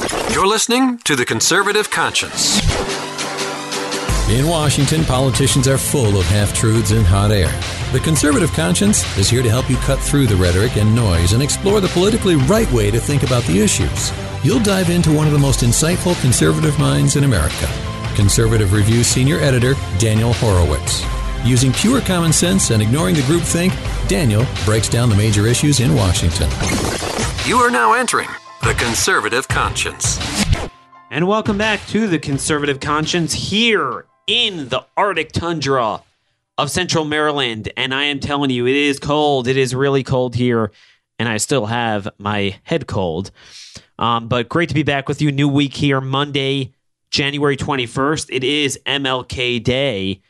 You're listening to The Conservative Conscience. In Washington, politicians are full of half-truths and hot air. The Conservative Conscience is here to help you cut through the rhetoric and noise and explore the politically right way to think about the issues. You'll dive into one of the most insightful conservative minds in America. Conservative Review Senior Editor Daniel Horowitz. Using pure common sense and ignoring the groupthink, Daniel breaks down the major issues in Washington. You are now entering The Conservative Conscience. And welcome back to The Conservative Conscience here in the Arctic tundra of Central Maryland. And I am telling you, it is cold. It is really cold here. And I still have my head cold. But great to be back with you. New week here, Monday, January 21st. It is MLK Day,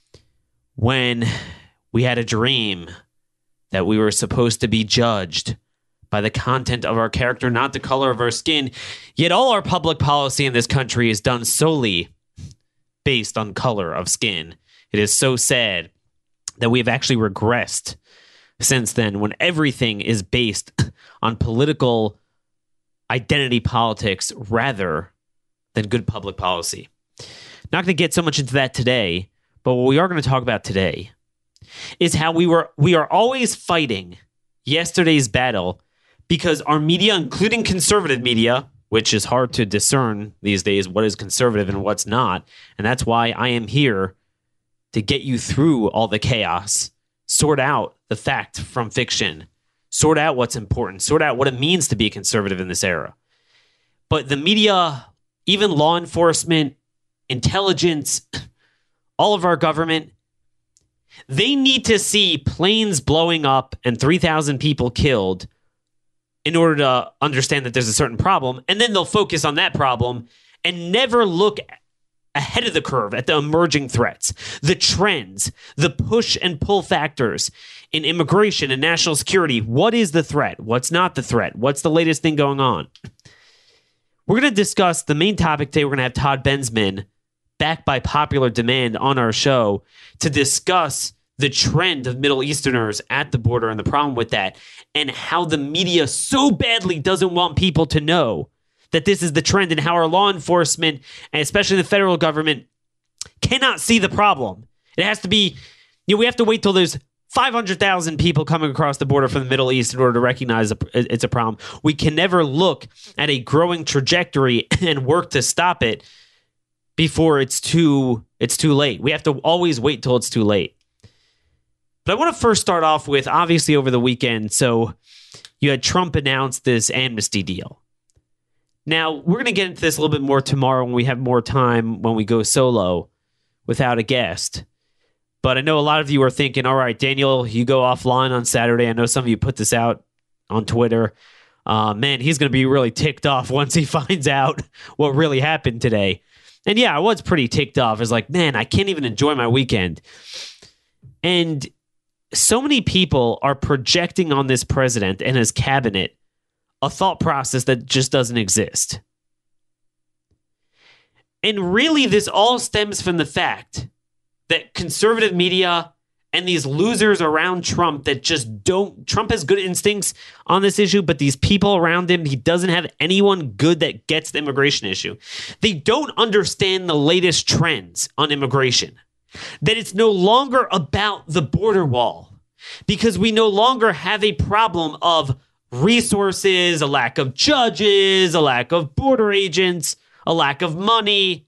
when we had a dream that we were supposed to be judged by the content of our character, not the color of our skin. Yet all our public policy in this country is done solely based on color of skin. It is so sad that we have actually regressed since then, when everything is based on political identity politics rather than good public policy. Not going to get so much into that today, but what we are going to talk about today is how we are always fighting yesterday's battle, because our media, including conservative media, which is hard to discern these days what is conservative and what's not, and that's why I am here to get you through all the chaos, sort out the fact from fiction, sort out what's important, sort out what it means to be conservative in this era. But the media, even law enforcement, intelligence, all of our government, they need to see planes blowing up and 3,000 people killed in order to understand that there's a certain problem. And then they'll focus on that problem and never look ahead of the curve at the emerging threats, the trends, the push and pull factors in immigration and national security. What is the threat? What's not the threat? What's the latest thing going on? We're going to discuss the main topic today. We're going to have Todd Bensman back by popular demand on our show to discuss the trend of Middle Easterners at the border and the problem with that, and how the media so badly doesn't want people to know that this is the trend, and how our law enforcement, and especially the federal government, cannot see the problem. It has to be, we have to wait till there's 500,000 people coming across the border from the Middle East in order to recognize it's a problem. We can never look at a growing trajectory and work to stop it before it's too late. We have to always wait till it's too late. But I want to first start off with, obviously over the weekend, so you had Trump announce this amnesty deal. Now, we're going to get into this a little bit more tomorrow when we have more time, when we go solo without a guest. But I know a lot of you are thinking, all right, Daniel, you go offline on Saturday. I know some of you put this out on Twitter. Man, he's going to be really ticked off once he finds out what really happened today. And yeah, I was pretty ticked off. I was like, man, I can't even enjoy my weekend. And so many people are projecting on this president and his cabinet a thought process that just doesn't exist. And really, this all stems from the fact that conservative media and these losers around Trump that just don't... Trump has good instincts on this issue, but these people around him, he doesn't have anyone good that gets the immigration issue. They don't understand the latest trends on immigration. That it's no longer about the border wall, because we no longer have a problem of resources, a lack of judges, a lack of border agents, a lack of money.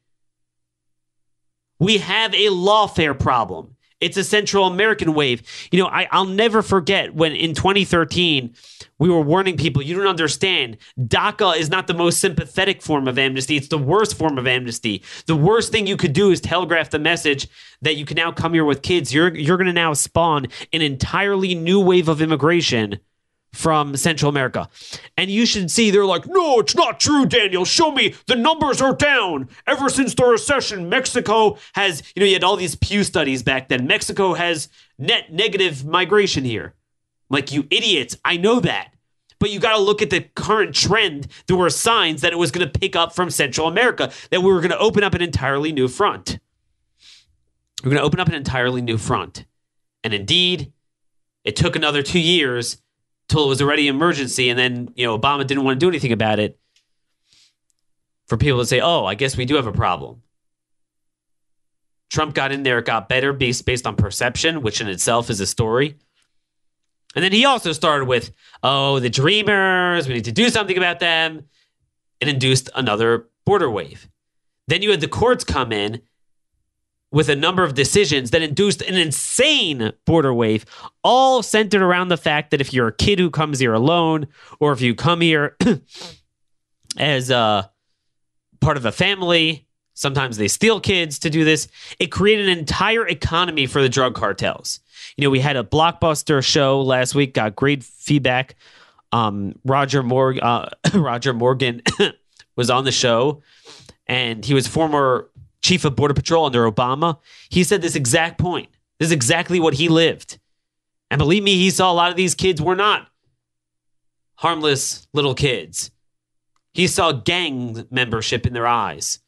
We have a lawfare problem. It's a Central American wave. I'll never forget when in 2013, we were warning people, you don't understand. DACA is not the most sympathetic form of amnesty. It's the worst form of amnesty. The worst thing you could do is telegraph the message that you can now come here with kids. You're going to now spawn an entirely new wave of immigration from Central America. And you should see, they're like, no, it's not true, Daniel. Show me. The numbers are down. Ever since the recession, Mexico has, you had all these Pew studies back then. Mexico has net negative migration here. Like, you idiots, I know that. But you got to look at the current trend. There were signs that it was going to pick up from Central America, that we were going to open up an entirely new front. We're going to open up an entirely new front. And indeed, it took another 2 years till it was already an emergency, and then Obama didn't want to do anything about it. for people to say, oh, I guess we do have a problem. Trump got in there, it got better based on perception, which in itself is a story. And then he also started with, oh, the Dreamers, we need to do something about them. It induced another border wave. Then you had the courts come in with a number of decisions that induced an insane border wave, all centered around the fact that if you're a kid who comes here alone, or if you come here as a part of a family, sometimes they steal kids to do this. It created an entire economy for the drug cartels. You know, we had a Blockbuster show last week, got great feedback. Roger Morgan was on the show, and he was former chief of Border Patrol under Obama. He said this exact point. This is exactly what he lived. And believe me, he saw a lot of these kids were not harmless little kids. He saw gang membership in their eyes.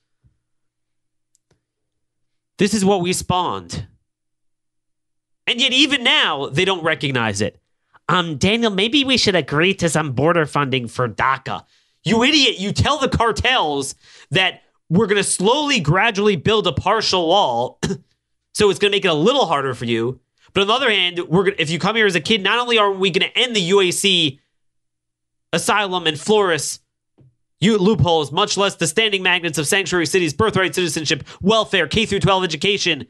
This is what we spawned. And yet even now, they don't recognize it. Daniel, maybe we should agree to some border funding for DACA. You idiot, you tell the cartels that we're going to slowly, gradually build a partial wall, so it's going to make it a little harder for you. But on the other hand, if you come here as a kid, not only are we going to end the UAC asylum and Flores loopholes, much less the standing magnets of sanctuary cities, birthright citizenship, welfare, K-12 education,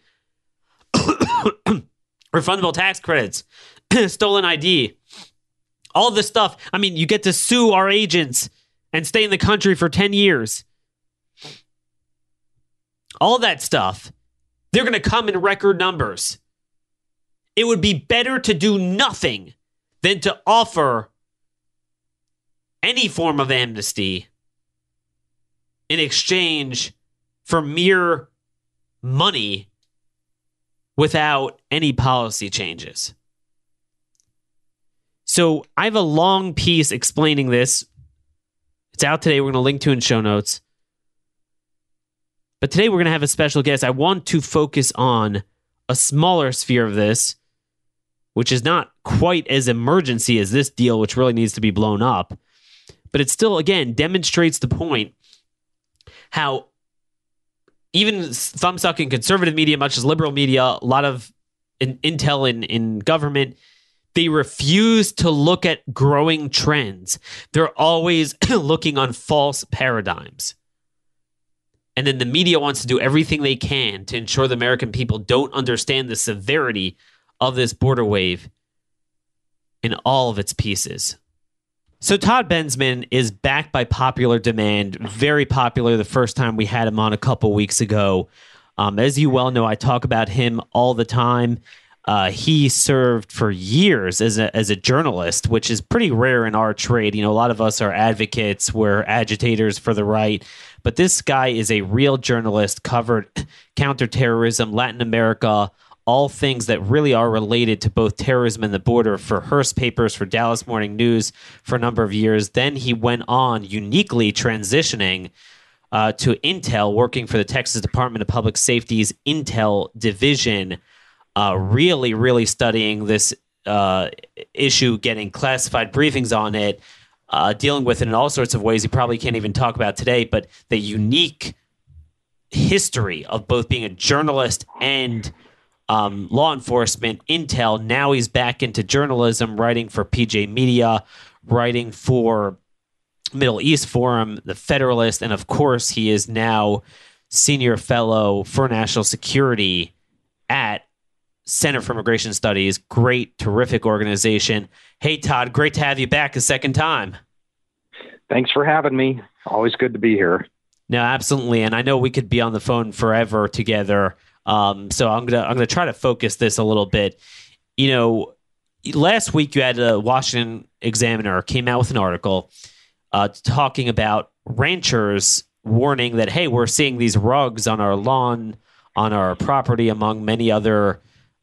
refundable tax credits, stolen ID, all this stuff. I mean, you get to sue our agents and stay in the country for 10 years. All that stuff, they're going to come in record numbers. It would be better to do nothing than to offer any form of amnesty in exchange for mere money without any policy changes. So I have a long piece explaining this. It's out today. We're going to link to in show notes. But today we're going to have a special guest. I want to focus on a smaller sphere of this, which is not quite as emergency as this deal, which really needs to be blown up. But it still, again, demonstrates the point how even thumb-sucking conservative media, much as liberal media, a lot of intel in government, they refuse to look at growing trends. They're always looking on false paradigms. And then the media wants to do everything they can to ensure the American people don't understand the severity of this border wave in all of its pieces. So Todd Bensman is back by popular demand, very popular the first time we had him on a couple weeks ago. As you well know, I talk about him all the time. He served for years as a journalist, which is pretty rare in our trade. You know, a lot of us are advocates, we're agitators for the right. But this guy is a real journalist, covered counterterrorism, Latin America, all things that really are related to both terrorism and the border for Hearst Papers, for Dallas Morning News for a number of years. Then he went on uniquely transitioning to Intel, working for the Texas Department of Public Safety's Intel division, really studying this issue, getting classified briefings on it, dealing with it in all sorts of ways he probably can't even talk about today, but the unique history of both being a journalist and law enforcement, Intel. Now he's back into journalism, writing for PJ Media, writing for Middle East Forum, The Federalist, and of course he is now senior fellow for national security at Center for Immigration Studies. Great, terrific organization. Hey, Todd, great to have you back a second time. Thanks for having me. Always good to be here. No, absolutely. And I know we could be on the phone forever together. So I'm gonna try to focus this a little bit. You know, last week you had a Washington Examiner came out with an article talking about ranchers warning that, hey, we're seeing these rugs on our lawn, on our property, among many other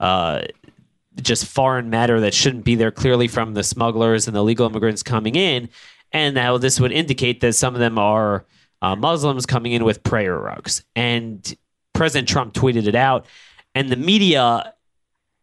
just foreign matter that shouldn't be there, clearly from the smugglers and the illegal immigrants coming in. And now this would indicate that some of them are Muslims coming in with prayer rugs. And President Trump tweeted it out. And the media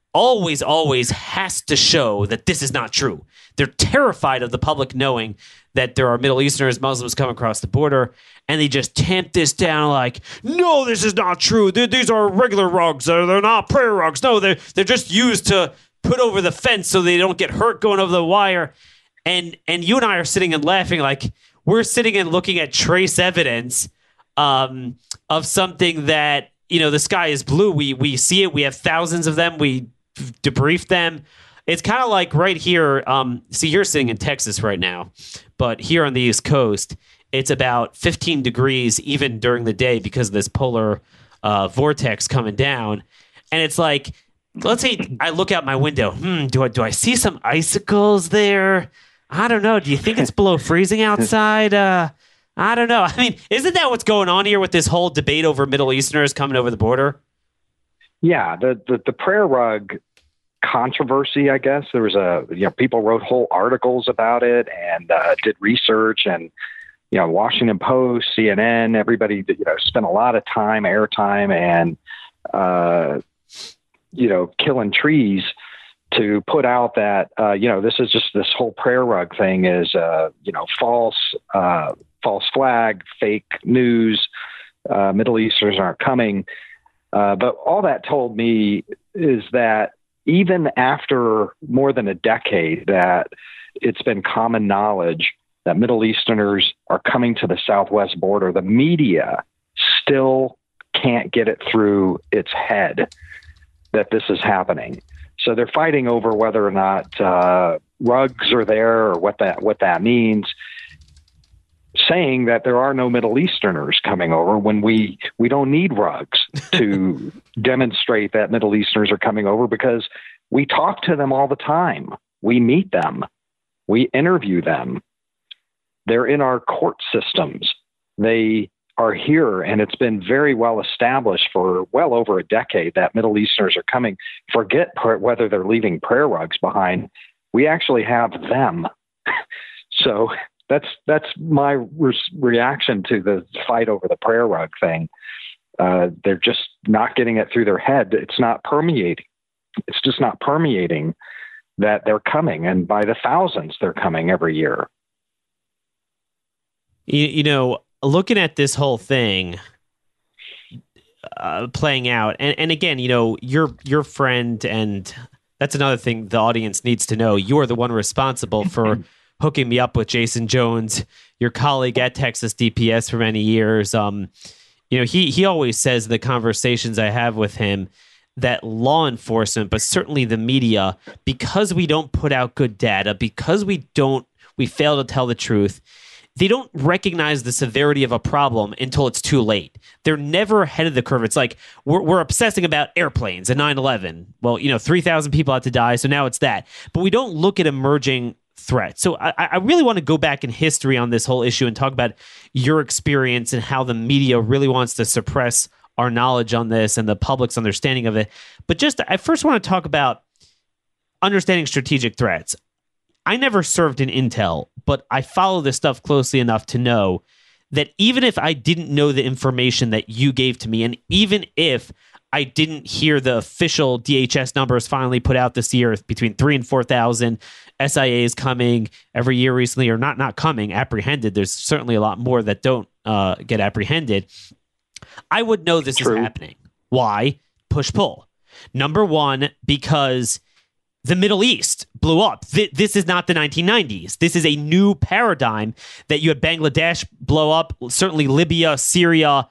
always has to show that this is not true. They're terrified of the public knowing that there are Middle Easterners, Muslims come across the border, and they just tamp this down like, no, this is not true. These are regular rugs. They're not prayer rugs. No, they're just used to put over the fence so they don't get hurt going over the wire. And you and I are sitting and laughing like we're sitting and looking at trace evidence of something that, the sky is blue. We see it. We have thousands of them. We debrief them. It's kind of like right here. See, you're sitting in Texas right now, but here on the East Coast, it's about 15 degrees even during the day because of this polar vortex coming down. And it's like, let's say I look out my window. Do I see some icicles there? I don't know. Do you think it's below freezing outside? I don't know. I mean, isn't that what's going on here with this whole debate over Middle Easterners coming over the border? Yeah, the prayer rug controversy, I guess. There was people wrote whole articles about it and did research, and Washington Post, CNN, everybody spent a lot of airtime and killing trees to put out that this is just this whole prayer rug thing is false flag, fake news. Middle Easterners aren't coming. But all that told me is that even after more than a decade that it's been common knowledge that Middle Easterners are coming to the southwest border, the media still can't get it through its head that this is happening. So they're fighting over whether or not rugs are there or what that means, saying that there are no Middle Easterners coming over when we don't need rugs to demonstrate that Middle Easterners are coming over, because we talk to them all the time. We meet them. We interview them. They're in our court systems. They are here, and it's been very well established for well over a decade that Middle Easterners are coming. Forget whether they're leaving prayer rugs behind. We actually have them. So that's my reaction to the fight over the prayer rug thing. They're just not getting it through their head. It's not permeating. It's just not permeating that they're coming, and by the thousands they're coming every year. Looking at this whole thing playing out, and again, your friend, and that's another thing the audience needs to know. You're the one responsible for hooking me up with Jason Jones, your colleague at Texas DPS for many years. He always says the conversations I have with him that law enforcement, but certainly the media, because we don't put out good data, because we fail to tell the truth, they don't recognize the severity of a problem until it's too late. They're never ahead of the curve. It's like we're obsessing about airplanes and 9/11. Well, 3,000 people had to die, so now it's that. But we don't look at emerging threats. So I really want to go back in history on this whole issue and talk about your experience and how the media really wants to suppress our knowledge on this and the public's understanding of it. But I first want to talk about understanding strategic threats. I never served in intel, but I follow this stuff closely enough to know that even if I didn't know the information that you gave to me, and even if I didn't hear the official DHS numbers finally put out this year, between 3,000 and 4,000 SIAs coming every year recently, or not coming, apprehended. There's certainly a lot more that don't get apprehended. I would know this is happening. Why? Push-pull. Number one, because the Middle East blew up. This is not the 1990s. This is a new paradigm that you had Bangladesh blow up, certainly Libya, Syria,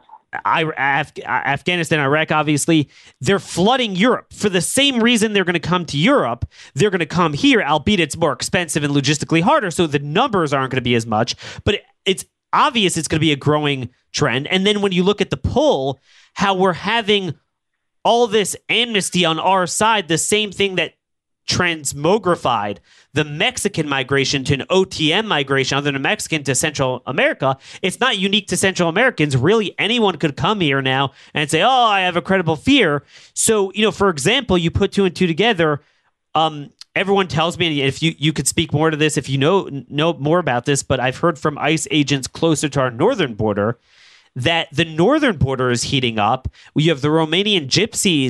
Afghanistan, Iraq, obviously. They're flooding Europe. For the same reason they're going to come to Europe, they're going to come here, albeit it's more expensive and logistically harder, so the numbers aren't going to be as much. But it's obvious it's going to be a growing trend. And then when you look at the pull, how we're having all this amnesty on our side, the same thing that transmogrified the Mexican migration to an OTM migration, other than Mexican to Central America. It's not unique to Central Americans. Really, anyone could come here now and say, oh, I have a credible fear. So, for example, you put two and two together. Everyone tells me, and if you could speak more to this, if you know more about this, but I've heard from ICE agents closer to our northern border that the northern border is heating up. We have the Romanian gypsies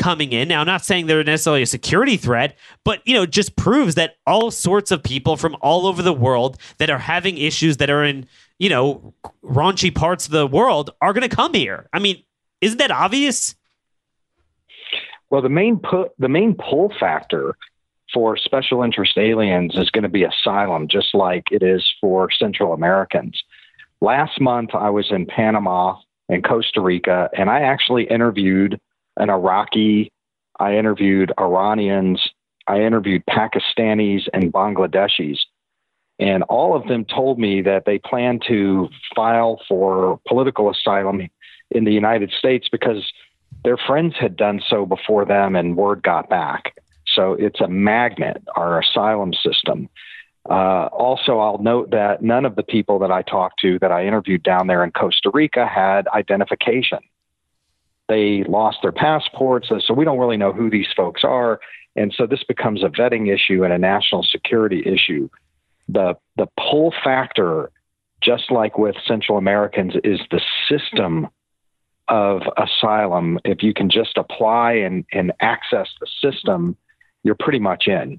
coming in. Now, I'm not saying they're necessarily a security threat, but, just proves that all sorts of people from all over the world that are having issues that are in, raunchy parts of the world are going to come here. I mean, isn't that obvious? Well, the main pull factor for special interest aliens is going to be asylum, just like it is for Central Americans. Last month, I was in Panama and Costa Rica, and I actually interviewed an Iraqi, I interviewed Iranians, I interviewed Pakistanis and Bangladeshis. And all of them told me that they plan to file for political asylum in the United States because their friends had done so before them and word got back. So it's a magnet, our asylum system. Also, I'll note that none of the people that I talked to that I interviewed down there in Costa Rica had identification. They lost their passports, so we don't really know who these folks are. And so this becomes a vetting issue and a national security issue. The pull factor, just like with Central Americans, is the system of asylum. If you can just apply and access the system, you're pretty much in.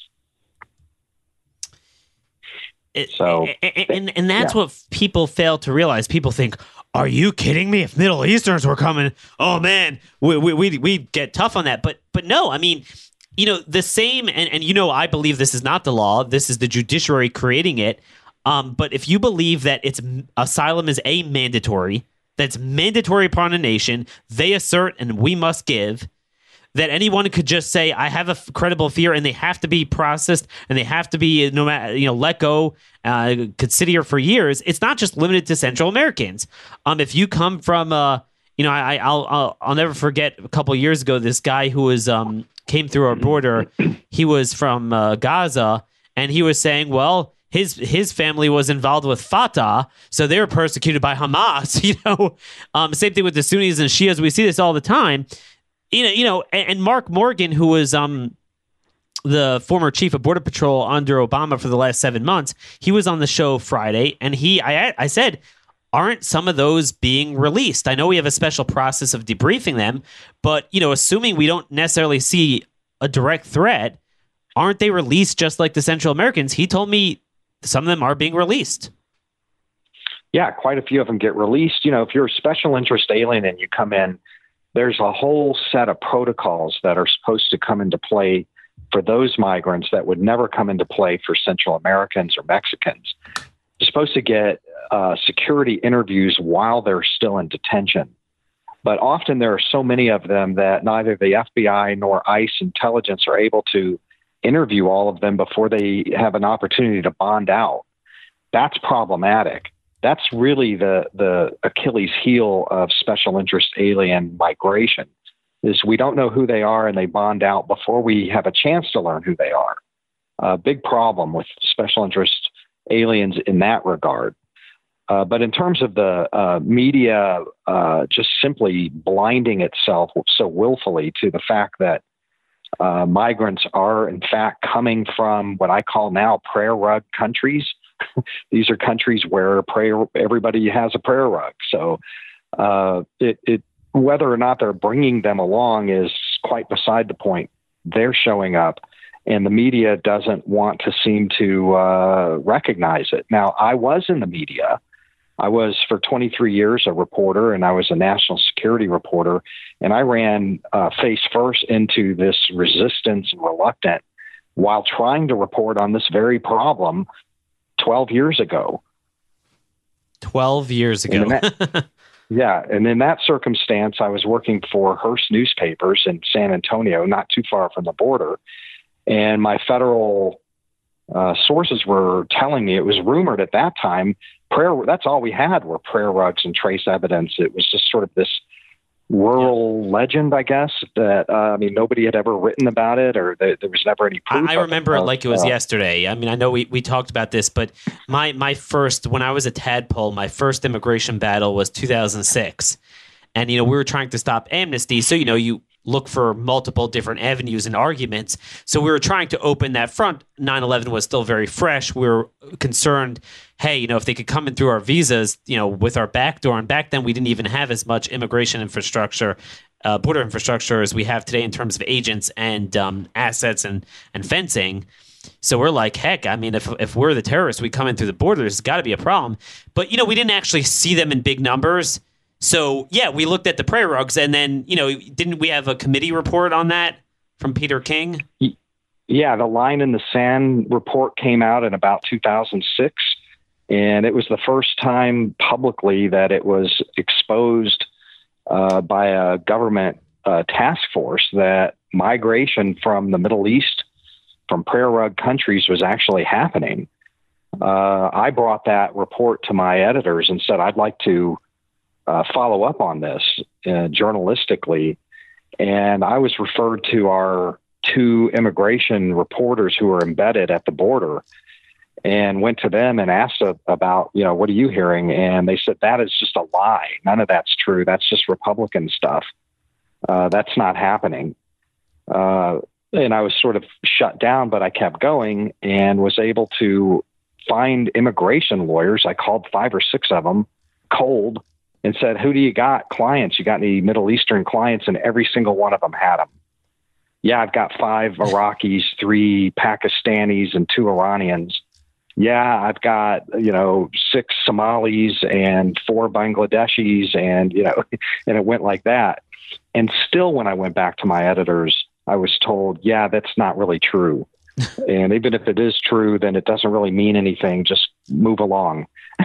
And that's what people fail to realize. People think, are you kidding me? If Middle Easterns were coming, oh man, we'd get tough on that. But no, I mean, the same, and I believe this is not the law. This is the judiciary creating it. But if you believe that asylum is that's mandatory upon a nation, they assert and we must give, that anyone could just say, I have a credible fear, and they have to be processed and they have to be let go, could sit here for years. It's not just limited to Central Americans. If you come from, I'll never forget a couple of years ago, this guy who was came through our border. He was from Gaza, and he was saying, well, his family was involved with Fatah, so they were persecuted by Hamas. Same thing with the Sunnis and Shias. We see this all the time. And Mark Morgan, who was the former chief of Border Patrol under Obama for the last 7 months, he was on the show Friday, and I said, aren't some of those being released? I know we have a special process of debriefing them, but assuming we don't necessarily see a direct threat, aren't they released just like the Central Americans? He told me some of them are being released. Yeah, quite a few of them get released. If you're a special interest alien and you come in, there's a whole set of protocols that are supposed to come into play for those migrants that would never come into play for Central Americans or Mexicans. You're supposed to get security interviews while they're still in detention. But often there are so many of them that neither the FBI nor ICE intelligence are able to interview all of them before they have an opportunity to bond out. That's problematic. That's really the Achilles heel of special interest alien migration, is we don't know who they are and they bond out before we have a chance to learn who they are. A big problem with special interest aliens in that regard. But in terms of the media just simply blinding itself so willfully to the fact that migrants are, in fact, coming from what I call now prayer rug countries. These are countries where everybody has a prayer rug. So whether or not they're bringing them along is quite beside the point. They're showing up, and the media doesn't want to seem to recognize it. Now, I was in the media. I was for 23 years a reporter, and I was a national security reporter, and I ran face first into this resistance and reluctance while trying to report on this very problem 12 years ago. 12 years ago. Yeah. And in that circumstance, I was working for Hearst Newspapers in San Antonio, not too far from the border. And my federal sources were telling me, it was rumored at that time, that's all we had were prayer rugs and trace evidence. It was just sort of this rural legend, I guess, that, nobody had ever written about it, or there was never any proof. I remember it like it was yesterday. I mean, I know we talked about this, but my first, when I was a tadpole, my first immigration battle was 2006. And, we were trying to stop amnesty. So, you look for multiple different avenues and arguments. So we were trying to open that front. 9/11 was still very fresh. We were concerned, hey, if they could come in through our visas, with our back door. And back then we didn't even have as much immigration infrastructure border infrastructure as we have today in terms of agents and assets and fencing. So we're like, heck, I mean, if we're the terrorists, we come in through the border, there's got to be a problem. But, we didn't actually see them in big numbers. So, yeah, we looked at the prayer rugs, and then, didn't we have a committee report on that from Peter King? Yeah, the Line in the Sand report came out in about 2006, and it was the first time publicly that it was exposed by a government task force that migration from the Middle East, from prayer rug countries, was actually happening. I brought that report to my editors and said, I'd like to follow up on this journalistically. And I was referred to our 2 immigration reporters who were embedded at the border, and went to them and asked about, what are you hearing? And they said, that is just a lie. None of that's true. That's just Republican stuff. That's not happening. And I was sort of shut down, but I kept going and was able to find immigration lawyers. I called 5 or 6 of them cold and said, who do you got? Clients? You got any Middle Eastern clients? And every single one of them had them. Yeah, I've got 5 Iraqis, 3 Pakistanis, and 2 Iranians. Yeah, I've got, 6 Somalis and 4 Bangladeshis, and, and it went like that. And still, when I went back to my editors, I was told, yeah, that's not really true. And even if it is true, then it doesn't really mean anything. Just move along.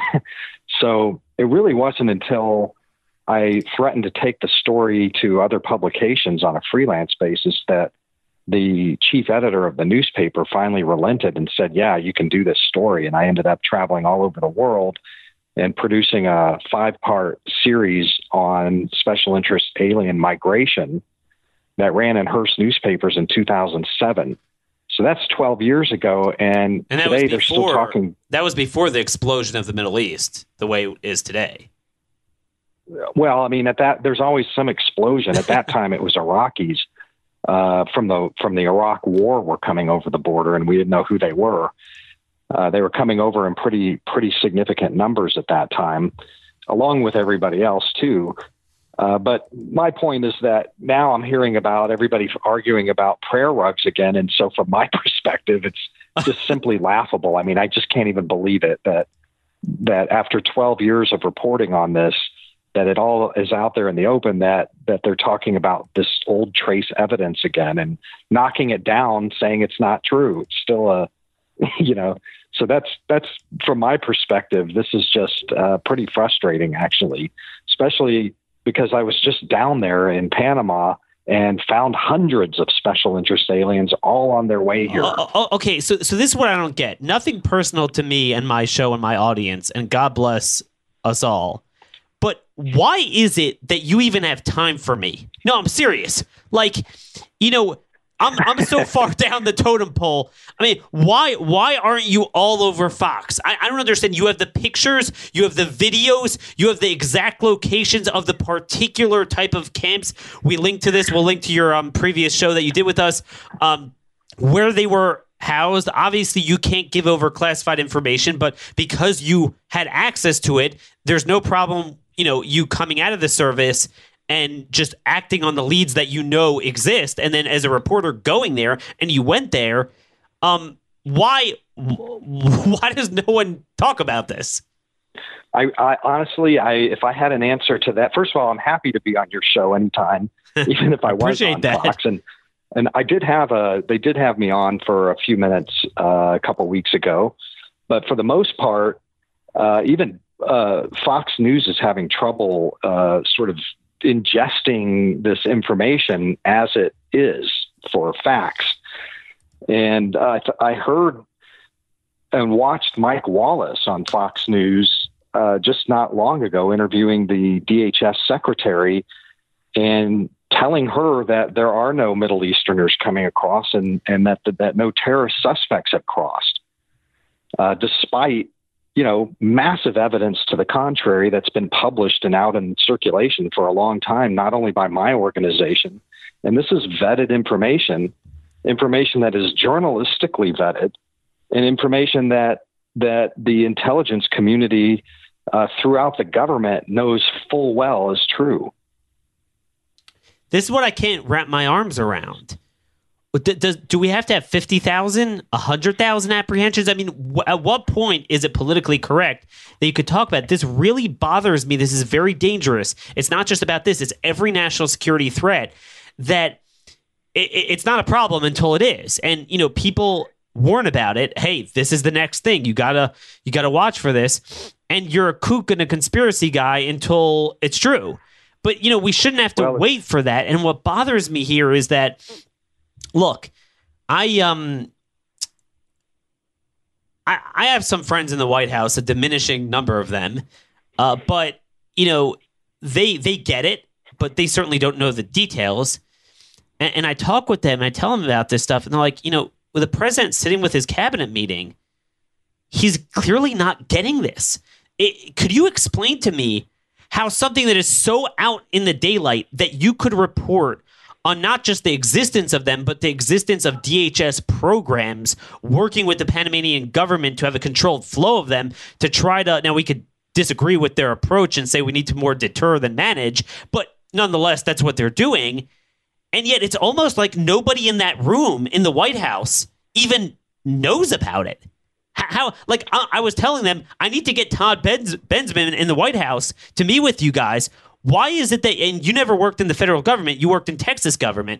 So it really wasn't until I threatened to take the story to other publications on a freelance basis that the chief editor of the newspaper finally relented and said, yeah, you can do this story. And I ended up traveling all over the world and producing a 5-part series on special interest alien migration that ran in Hearst newspapers in 2007. So that's 12 years ago. And today they're still talking. That was before the explosion of the Middle East, the way it is today. Well, I mean, there's always some explosion. At that time, it was Iraqis from the Iraq War were coming over the border, and we didn't know who they were. They were coming over in pretty significant numbers at that time, along with everybody else too. But my point is that now I'm hearing about everybody arguing about prayer rugs again, and so from my perspective, it's just simply laughable. I mean, I just can't even believe it that after 12 years of reporting on this, that it all is out there in the open, that they're talking about this old trace evidence again and knocking it down, saying it's not true. It's still so that's from my perspective, this is just pretty frustrating, actually, especially because I was just down there in Panama and found hundreds of special interest aliens all on their way here. Okay, so this is what I don't get. Nothing personal to me and my show and my audience, and God bless us all. But why is it that you even have time for me? No, I'm serious. Like, I'm so far down the totem pole. I mean, why aren't you all over Fox? I don't understand. You have the pictures, you have the videos, you have the exact locations of the particular type of camps. We link to this. We'll link to your previous show that you did with us, where they were housed. Obviously, you can't give over classified information, but because you had access to it, there's no problem, you coming out of the service and just acting on the leads that exist, and then as a reporter going there, and you went there, why does no one talk about this? I honestly, if I had an answer to that, first of all, I'm happy to be on your show anytime, even if I was on Fox. And they did have me on for a few minutes a couple weeks ago, but for the most part, even Fox News is having trouble sort of ingesting this information as it is for facts. And I heard and watched Mike Wallace on Fox News just not long ago interviewing the DHS secretary and telling her that there are no Middle Easterners coming across and that no terrorist suspects have crossed, despite massive evidence to the contrary that's been published and out in circulation for a long time, not only by my organization. And this is vetted information that is journalistically vetted, and information that the intelligence community throughout the government knows full well is true. This is what I can't wrap my arms around. Do we have to have 50,000, 100,000 apprehensions? I mean, at what point is it politically correct that you could talk about it? This really bothers me. This is very dangerous. It's not just about this. It's every national security threat that it's not a problem until it is. And, people warn about it. Hey, this is the next thing. You gotta watch for this. And you're a kook and a conspiracy guy until it's true. But, we shouldn't have to wait for that. And what bothers me here is that, look, I have some friends in the White House, a diminishing number of them, but they get it, but they certainly don't know the details. And I talk with them, and I tell them about this stuff, and they're like, with the president sitting with his cabinet meeting, he's clearly not getting this. Could you explain to me how something that is so out in the daylight that you could report on not just the existence of them, but the existence of DHS programs working with the Panamanian government to have a controlled flow of them to try to, now we could disagree with their approach and say we need to more deter than manage, but nonetheless, that's what they're doing. And yet it's almost like nobody in that room in the White House even knows about it. I was telling them, I need to get Todd Bensman in the White House to meet with you guys. Why is it that, and you never worked in the federal government, you worked in Texas government.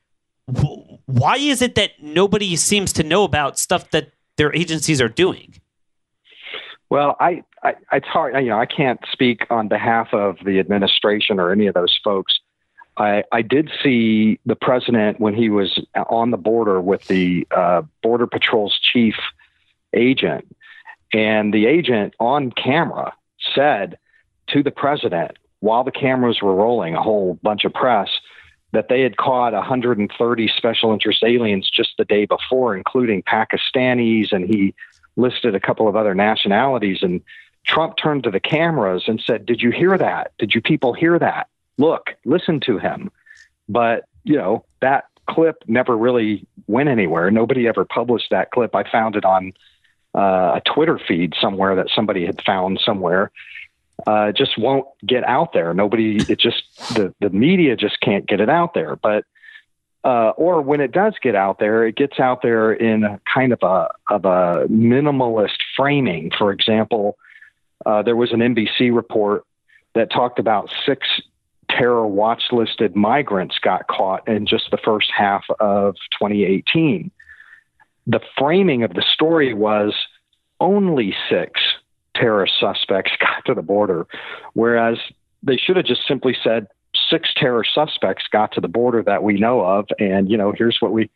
Why is it that nobody seems to know about stuff that their agencies are doing? Well, it's hard. I can't speak on behalf of the administration or any of those folks. I did see the president when he was on the border with the Border Patrol's chief agent, and the agent on camera said to the president, while the cameras were rolling, a whole bunch of press, that they had caught 130 special interest aliens just the day before, including Pakistanis, and he listed a couple of other nationalities. And Trump turned to the cameras and said, "Did you hear that? Did you people hear that? Look, listen to him." But, that clip never really went anywhere. Nobody ever published that clip. I found it on a Twitter feed somewhere that somebody had found somewhere. Just won't get out there. The media just can't get it out there. But, or when it does get out there, it gets out there in a kind of a minimalist framing. For example, there was an NBC report that talked about 6 terror watch listed migrants got caught in just the first half of 2018. The framing of the story was only 6 terrorist suspects got to the border, whereas they should have just simply said 6 terror suspects got to the border that we know of. And, here's what we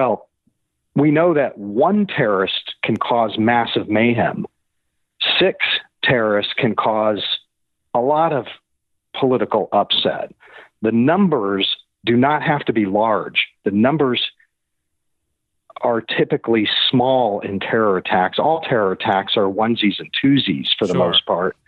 know that 1 terrorist can cause massive mayhem. 6 terrorists can cause a lot of political upset. The numbers do not have to be large. The numbers are typically small in terror attacks. All terror attacks are onesies and twosies for the most part.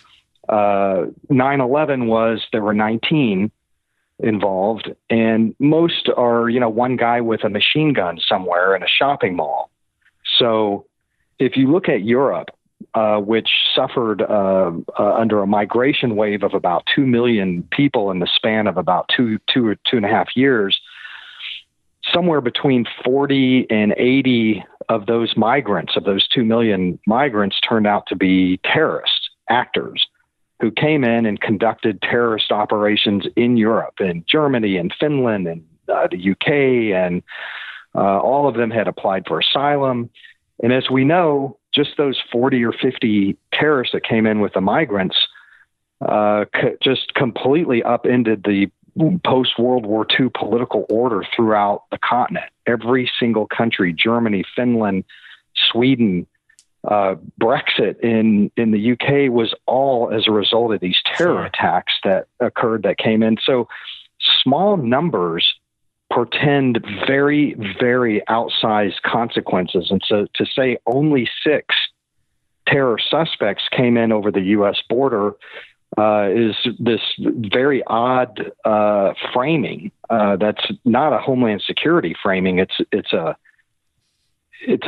9/11 there were 19 involved, and most are, one guy with a machine gun somewhere in a shopping mall. So if you look at Europe, which suffered under a migration wave of about 2 million people in the span of about two and a half years, somewhere between 40 and 80 of those migrants, of those 2 million migrants, turned out to be terrorist actors who came in and conducted terrorist operations in Europe, in Germany and Finland and the UK, and all of them had applied for asylum. And as we know, just those 40 or 50 terrorists that came in with the migrants just completely upended the post-World War II political order throughout the continent. Every single country, Germany, Finland, Sweden, Brexit in the UK was all as a result of these terror attacks that occurred that came in. So small numbers portend very, very outsized consequences. And so to say only 6 terror suspects came in over the U.S. border is this very odd framing. That's not a Homeland Security framing. It's a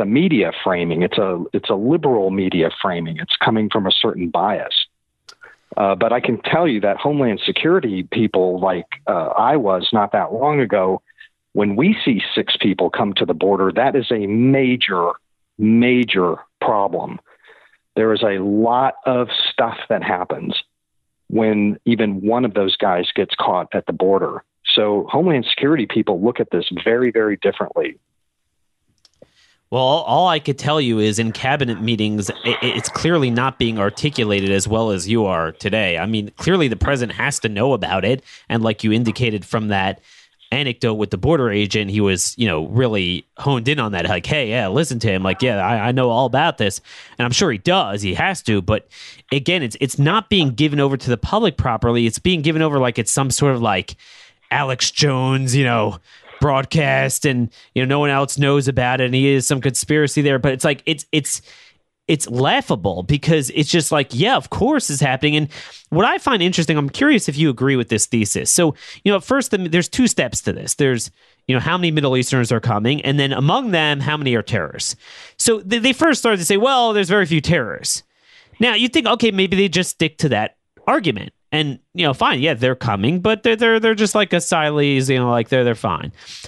media framing. It's a liberal media framing. It's coming from a certain bias. But I can tell you that Homeland Security people, like I was not that long ago, when we see 6 people come to the border, that is a major, major problem. There is a lot of stuff that happens when even one of those guys gets caught at the border. So Homeland Security people look at this very, very differently. Well, all I could tell you is in cabinet meetings, it's clearly not being articulated as well as you are today. I mean, clearly the president has to know about it. And like you indicated from that anecdote with the border agent, he was, really honed in on that. Like, hey, yeah, listen to him. Like, yeah, I know all about this. And I'm sure he does. He has to. But again, it's not being given over to the public properly. It's being given over like it's some sort of like Alex Jones, broadcast, and no one else knows about it, and he is some conspiracy there. But it's like it's laughable because it's just like, yeah, of course it's happening. And what I find interesting, I'm curious if you agree with this thesis. So at first there's 2 steps to this. There's how many Middle Easterners are coming, and then among them, how many are terrorists. So they first started to say, well, there's very few terrorists. Now you think, okay, maybe they just stick to that argument. And fine, yeah, they're coming, but they're just like asylees, like they're fine.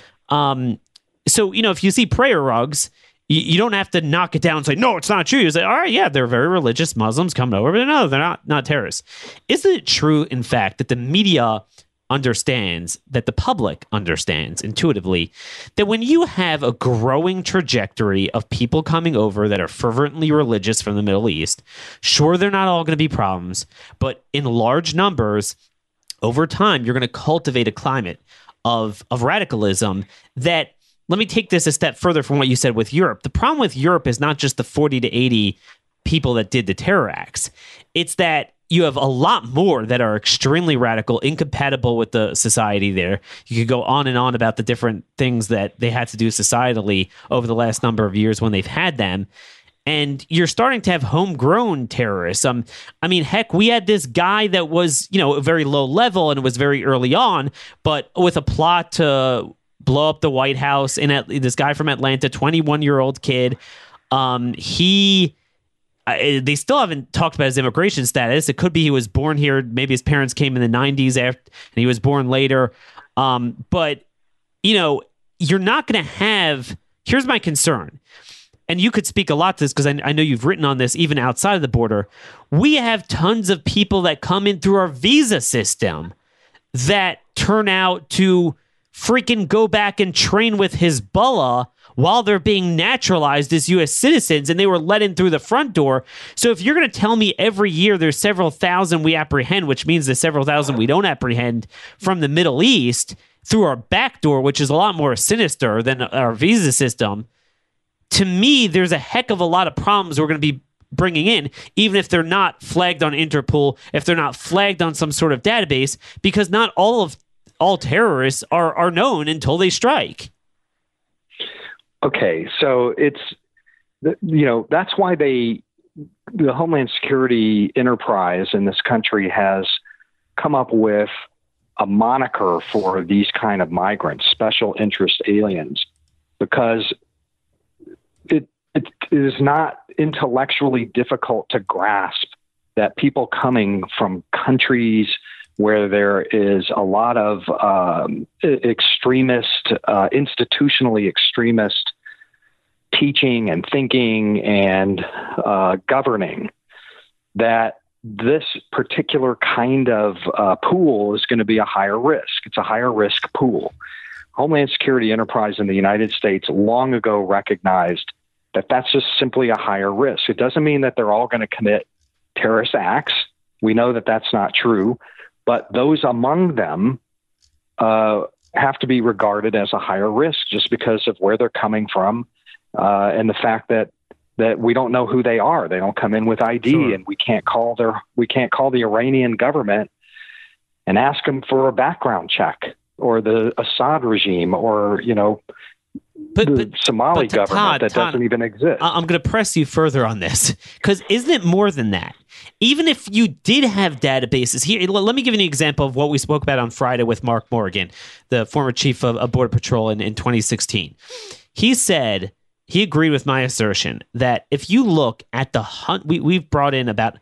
So if you see prayer rugs, you don't have to knock it down and say, no, it's not true. You say, all right, yeah, they're very religious Muslims coming over, but no, they're not terrorists. Isn't it true, in fact, that the media understands, that the public understands intuitively, that when you have a growing trajectory of people coming over that are fervently religious from the Middle East, sure, they're not all going to be problems, but in large numbers, over time, you're going to cultivate a climate of radicalism that, let me take this a step further from what you said with Europe. The problem with Europe is not just the 40 to 80 people that did the terror acts. It's that you have a lot more that are extremely radical, incompatible with the society there. You could go on and on about the different things that they had to do societally over the last number of years when they've had them. And you're starting to have homegrown terrorists. I mean, heck, we had this guy that was, very low level, and it was very early on, but with a plot to blow up the White House. And this guy from Atlanta, 21-year-old kid, they still haven't talked about his immigration status. It could be he was born here. Maybe his parents came in the 90s and he was born later. But, you're not going to have... Here's my concern. And you could speak a lot to this because I know you've written on this even outside of the border. We have tons of people that come in through our visa system that turn out to freaking go back and train with Hezbollah while they're being naturalized as U.S. citizens, and they were let in through the front door. So if you're going to tell me every year there's several thousand we apprehend, which means there's several thousand we don't apprehend from the Middle East through our back door, which is a lot more sinister than our visa system, to me, there's a heck of a lot of problems we're going to be bringing in, even if they're not flagged on Interpol, if they're not flagged on some sort of database, because not all terrorists are known until they strike. Okay, so it's, that's why the Homeland Security enterprise in this country has come up with a moniker for these kind of migrants, special interest aliens, because it is not intellectually difficult to grasp that people coming from countries where there is a lot of extremist, institutionally extremist teaching and thinking and governing, that this particular kind of pool is going to be a higher risk. It's a higher risk pool. Homeland Security enterprise in the United States long ago recognized that that's just simply a higher risk. It doesn't mean that they're all going to commit terrorist acts. We know that that's not true, but those among them have to be regarded as a higher risk just because of where they're coming from and the fact that we don't know who they are. They don't come in with ID, sure. And we can't call the Iranian government and ask them for a background check, or the Assad regime, or the Somali government that doesn't even exist. I'm going to press you further on this, because isn't it more than that? Even if you did have databases here, let me give you an example of what we spoke about on Friday with Mark Morgan, the former chief of Border Patrol in 2016. He said he agreed with my assertion that if you look at we've brought in about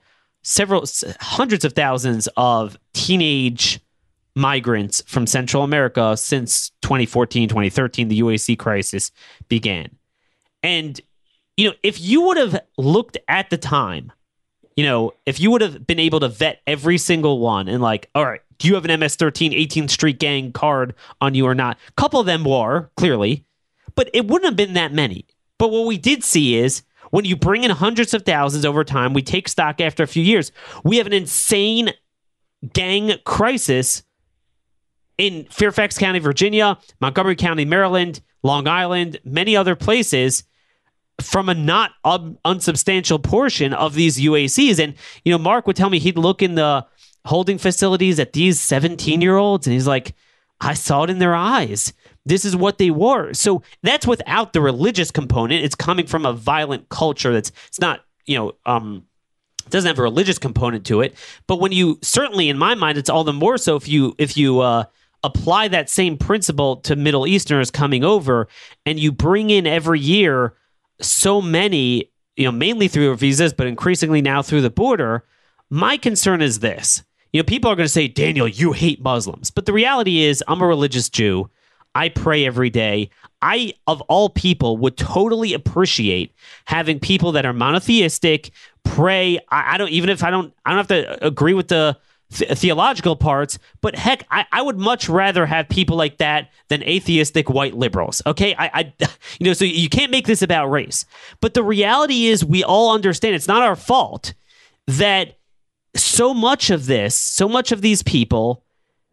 hundreds of thousands of teenage migrants from Central America since 2014, 2013, the UAC crisis began. And, if you would have looked at the time, if you would have been able to vet every single one and all right, do you have an MS-13 18th Street Gang card on you or not? A couple of them were, clearly, but it wouldn't have been that many. But what we did see is when you bring in hundreds of thousands over time, we take stock after a few years, we have an insane gang crisis in Fairfax County, Virginia, Montgomery County, Maryland, Long Island, many other places from a not unsubstantial portion of these UACs. And, Mark would tell me he'd look in the holding facilities at these 17-year-olds and he's like, I saw it in their eyes. This is what they were. So that's without the religious component. It's coming from a violent culture it's not, doesn't have a religious component to it. But when you, certainly in my mind, it's all the more so if you apply that same principle to Middle Easterners coming over and you bring in every year so many, mainly through visas, but increasingly now through the border. My concern is this. People are going to say, Daniel, you hate Muslims. But the reality is I'm a religious Jew. I pray every day. I, of all people, would totally appreciate having people that are monotheistic, pray. I don't have to agree with the theological parts, but heck, I would much rather have people like that than atheistic white liberals. Okay, so you can't make this about race. But the reality is, we all understand it's not our fault that so much of these people,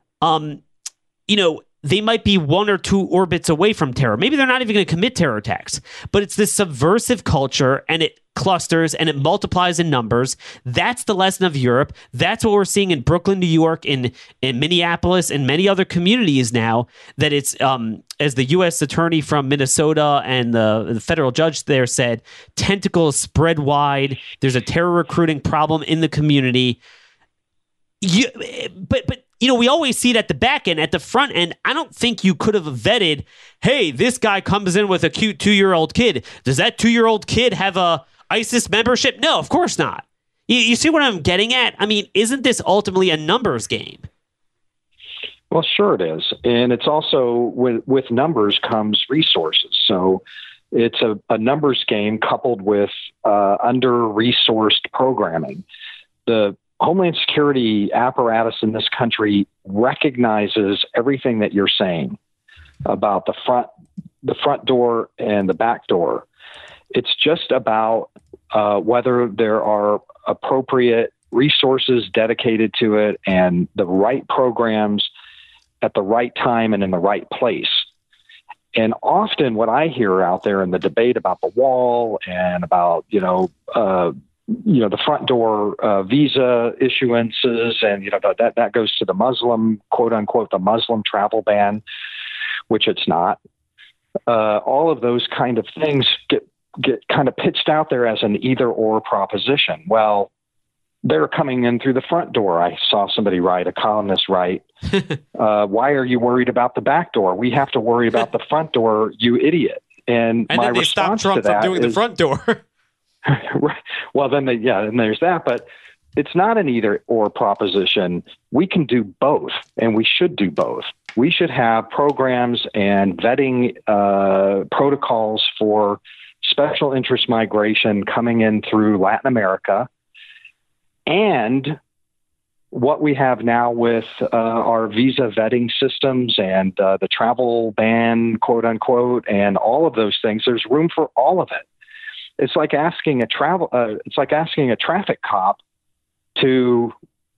they might be one or two orbits away from terror. Maybe they're not even going to commit terror attacks, but it's this subversive culture and it clusters and it multiplies in numbers. That's the lesson of Europe. That's what we're seeing in Brooklyn, New York, in Minneapolis, and many other communities now, that it's, as the U.S. attorney from Minnesota and the federal judge there said, tentacles spread wide. There's a terror recruiting problem in the community. But we always see it at the back end. At the front end, I don't think you could have vetted, hey, this guy comes in with a cute 2-year-old kid. Does that 2-year-old kid have a ISIS membership? No, of course not. You see what I'm getting at? I mean, isn't this ultimately a numbers game? Well, sure it is. And it's also, with numbers comes resources. So it's a numbers game coupled with under-resourced programming. The Homeland Security apparatus in this country recognizes everything that you're saying about the front door and the back door. It's just about whether there are appropriate resources dedicated to it and the right programs at the right time and in the right place. And often what I hear out there in the debate about the wall and about, the front door visa issuances, and that goes to the Muslim, quote unquote, the Muslim travel ban, which it's not. All of those kind of things get kind of pitched out there as an either or proposition. Well, they're coming in through the front door. I saw somebody write, a columnist write, why are you worried about the back door? We have to worry about the front door, you idiot. And my then they response stop Trump to that from doing the front door. Right. Well, then, and there's that. But it's not an either or proposition. We can do both, and we should do both. We should have programs and vetting protocols for special interest migration coming in through Latin America, and what we have now with our visa vetting systems and the travel ban, quote unquote, and all of those things. There's room for all of it. It's like asking a traffic cop to,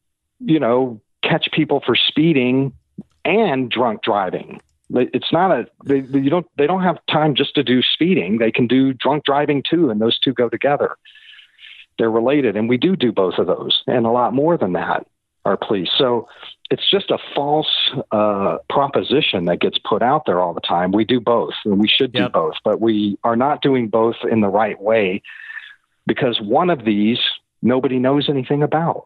catch people for speeding and drunk driving. It's not they don't have time just to do speeding. They can do drunk driving too, and those two go together. They're related, and we do both of those, and a lot more than that, our police. So it's just a false proposition that gets put out there all the time. We do both, and we should do both, but we are not doing both in the right way, because one of these nobody knows anything about.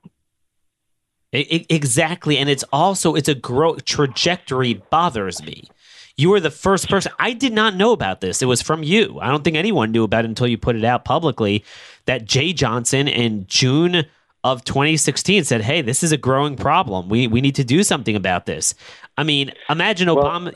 Exactly, and it's a growth trajectory bothers me. You were the first person. I did not know about this. It was from you. I don't think anyone knew about it until you put it out publicly that Jay Johnson in June of 2016 said, hey, this is a growing problem. We need to do something about this. I mean, imagine Obama.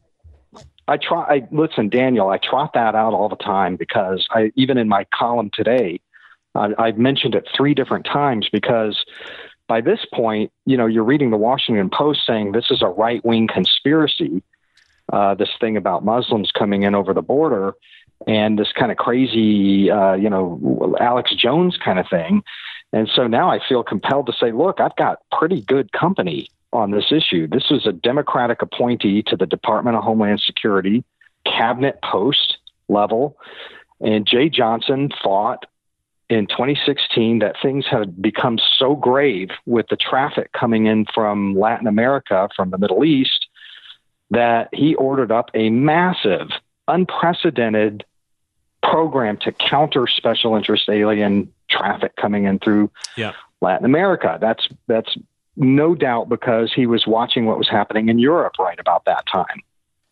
Listen, Daniel, I trot that out all the time because even in my column today, I've mentioned it 3 different times because by this point, you're reading the Washington Post saying this is a right-wing conspiracy, this thing about Muslims coming in over the border and this kind of crazy, Alex Jones kind of thing. And so now I feel compelled to say, look, I've got pretty good company on this issue. This is a Democratic appointee to the Department of Homeland Security, cabinet post level. And Jay Johnson thought in 2016 that things had become so grave with the traffic coming in from Latin America, from the Middle East, that he ordered up a massive, unprecedented program to counter special interest alien traffic coming in through Latin America. That's no doubt because he was watching what was happening in Europe right about that time.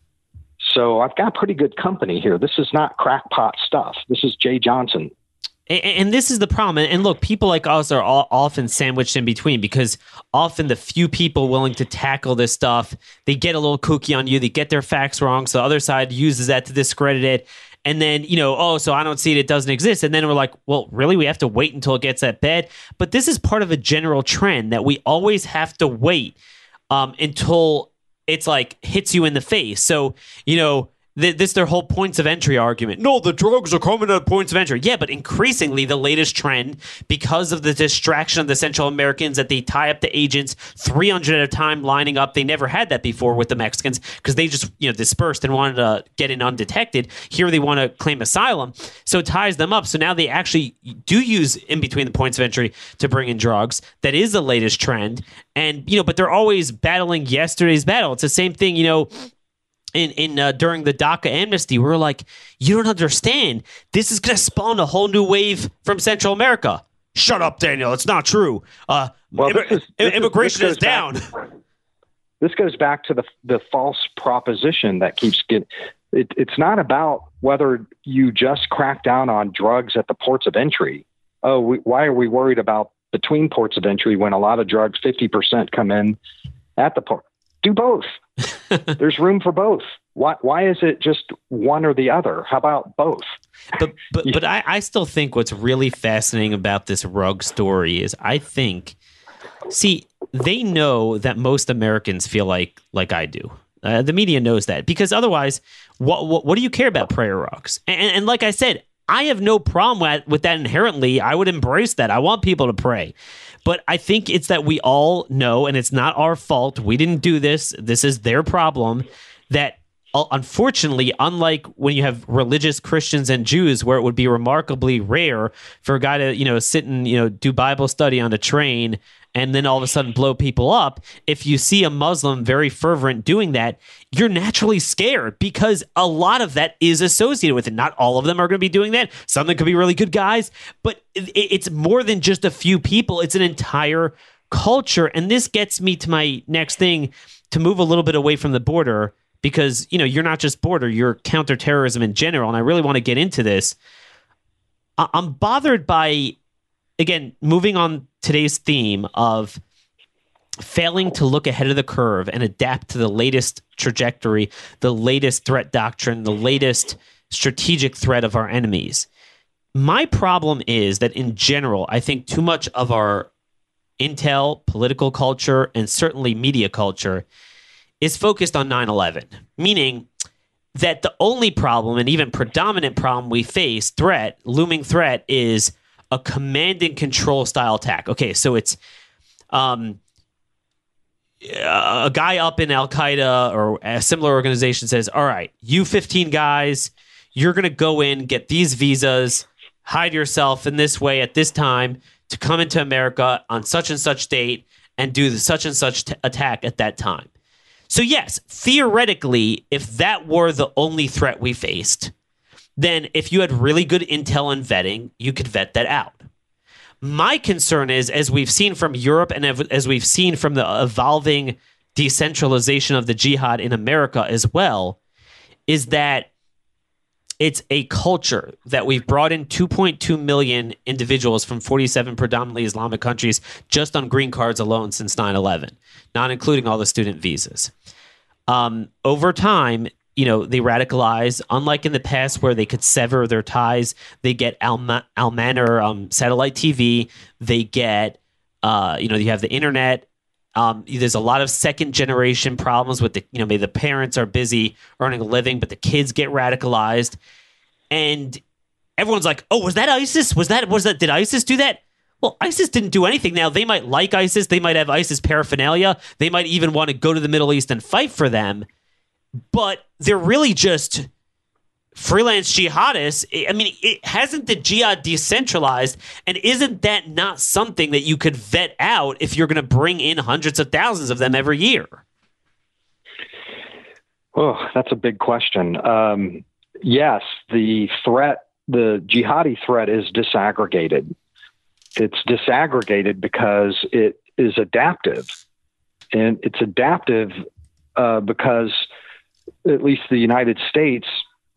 So I've got pretty good company here. This is not crackpot stuff. This is Jay Johnson. And this is the problem. And look, people like us are often sandwiched in between because often the few people willing to tackle this stuff, they get a little kooky on you. They get their facts wrong. So the other side uses that to discredit it. And then, so I don't see it. It doesn't exist. And then we're like, well, really? We have to wait until it gets that bad? But this is part of a general trend that we always have to wait until it's like hits you in the face. So, this their whole points of entry argument. No, the drugs are coming at points of entry. Yeah, but increasingly the latest trend, because of the distraction of the Central Americans, that they tie up the agents 300 at a time lining up. They never had that before with the Mexicans because they just dispersed and wanted to get in undetected. Here they want to claim asylum, so it ties them up. So now they actually do use in between the points of entry to bring in drugs. That is the latest trend, and but they're always battling yesterday's battle. It's the same thing, during the DACA amnesty, we were like, you don't understand. This is going to spawn a whole new wave from Central America. Shut up, Daniel. It's not true. Immigration is down. This goes back to the false proposition that keeps getting. It's not about whether you just crack down on drugs at the ports of entry. Why are we worried about between ports of entry when a lot of drugs, 50% come in at the port? Do both. There's room for both. Why is it just one or the other? How about both? But I still think what's really fascinating about this rug story is they know that most Americans feel like I do. The media knows that because otherwise, what do you care about prayer rugs? And like I said, I have no problem with that inherently. I would embrace that. I want people to pray. But I think it's that we all know, and it's not our fault. We didn't do this. This is their problem. That unfortunately, unlike when you have religious Christians and Jews, where it would be remarkably rare for a guy to sit and do Bible study on a train and then all of a sudden blow people up. If you see a Muslim very fervent doing that, you're naturally scared because a lot of that is associated with it. Not all of them are going to be doing that. Some of them could be really good guys, but it's more than just a few people. It's an entire culture. And this gets me to my next thing, to move a little bit away from the border, because, you're not just border, you're counterterrorism in general. And I really want to get into this. I'm bothered by, again, moving on today's theme of failing to look ahead of the curve and adapt to the latest trajectory, the latest threat doctrine, the latest strategic threat of our enemies. My problem is that in general, I think too much of our intel, political culture, and certainly media culture is focused on 9/11, meaning that the only problem and even predominant problem we face, looming threat, is a command and control style attack. Okay, so it's a guy up in Al-Qaeda or a similar organization says, all right, you 15 guys, you're going to go in, get these visas, hide yourself in this way at this time to come into America on such and such date and do the such and such attack at that time. So yes, theoretically, if that were the only threat we faced, then if you had really good intel and vetting, you could vet that out. My concern is, as we've seen from Europe and as we've seen from the evolving decentralization of the jihad in America as well, is that it's a culture that we've brought in 2.2 million individuals from 47 predominantly Islamic countries just on green cards alone since 9/11, not including all the student visas. Over time, they radicalize. Unlike in the past where they could sever their ties, they get Al-Man or satellite TV. They get, you have the internet. There's a lot of second generation problems with maybe the parents are busy earning a living, but the kids get radicalized, and everyone's like, "Oh, was that ISIS? Did ISIS do that?" Well, ISIS didn't do anything. Now they might like ISIS, they might have ISIS paraphernalia, they might even want to go to the Middle East and fight for them, but they're really just freelance jihadists. I mean, hasn't the jihad decentralized, and isn't that not something that you could vet out if you're going to bring in hundreds of thousands of them every year? Oh, that's a big question. Yes, the jihadi threat is disaggregated. It's disaggregated because it is adaptive, and it's adaptive because at least the United States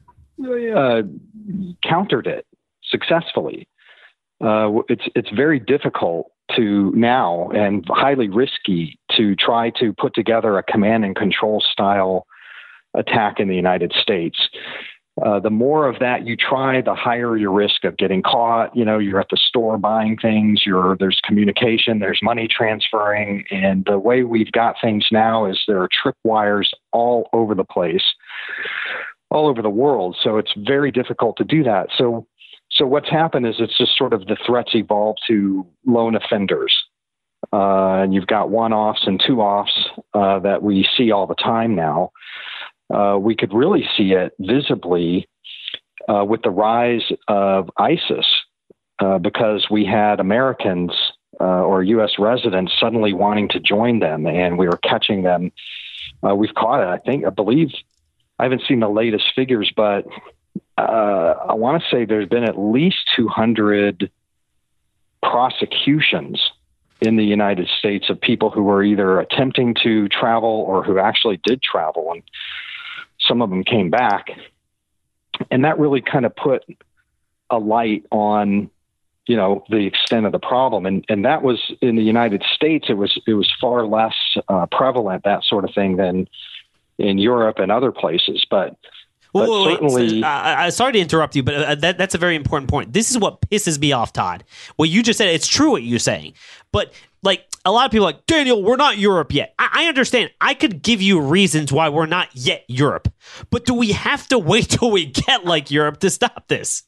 countered it successfully. It's very difficult to now and highly risky to try to put together a command and control style attack in the United States. The more of that you try, the higher your risk of getting caught. You're at the store buying things, there's communication, there's money transferring. And the way we've got things now is there are tripwires all over the place, all over the world. So it's very difficult to do that. So what's happened is it's just sort of the threats evolve to lone offenders. And you've got one-offs and two-offs that we see all the time now. We could really see it visibly with the rise of ISIS because we had Americans or U.S. residents suddenly wanting to join them, and we were catching them. We've caught it, I believe. I haven't seen the latest figures, but I want to say there's been at least 200 prosecutions in the United States of people who were either attempting to travel or who actually did travel, and some of them came back. And that really kind of put a light on, the extent of the problem. And that was in the United States. It was far less prevalent, that sort of thing, than in Europe and other places. But certainly, sorry to interrupt you, but that's a very important point. This is what pisses me off, Todd. What you just said, it's true what you're saying. But a lot of people are like, Daniel, we're not Europe yet. I understand. I could give you reasons why we're not yet Europe. But do we have to wait till we get like Europe to stop this?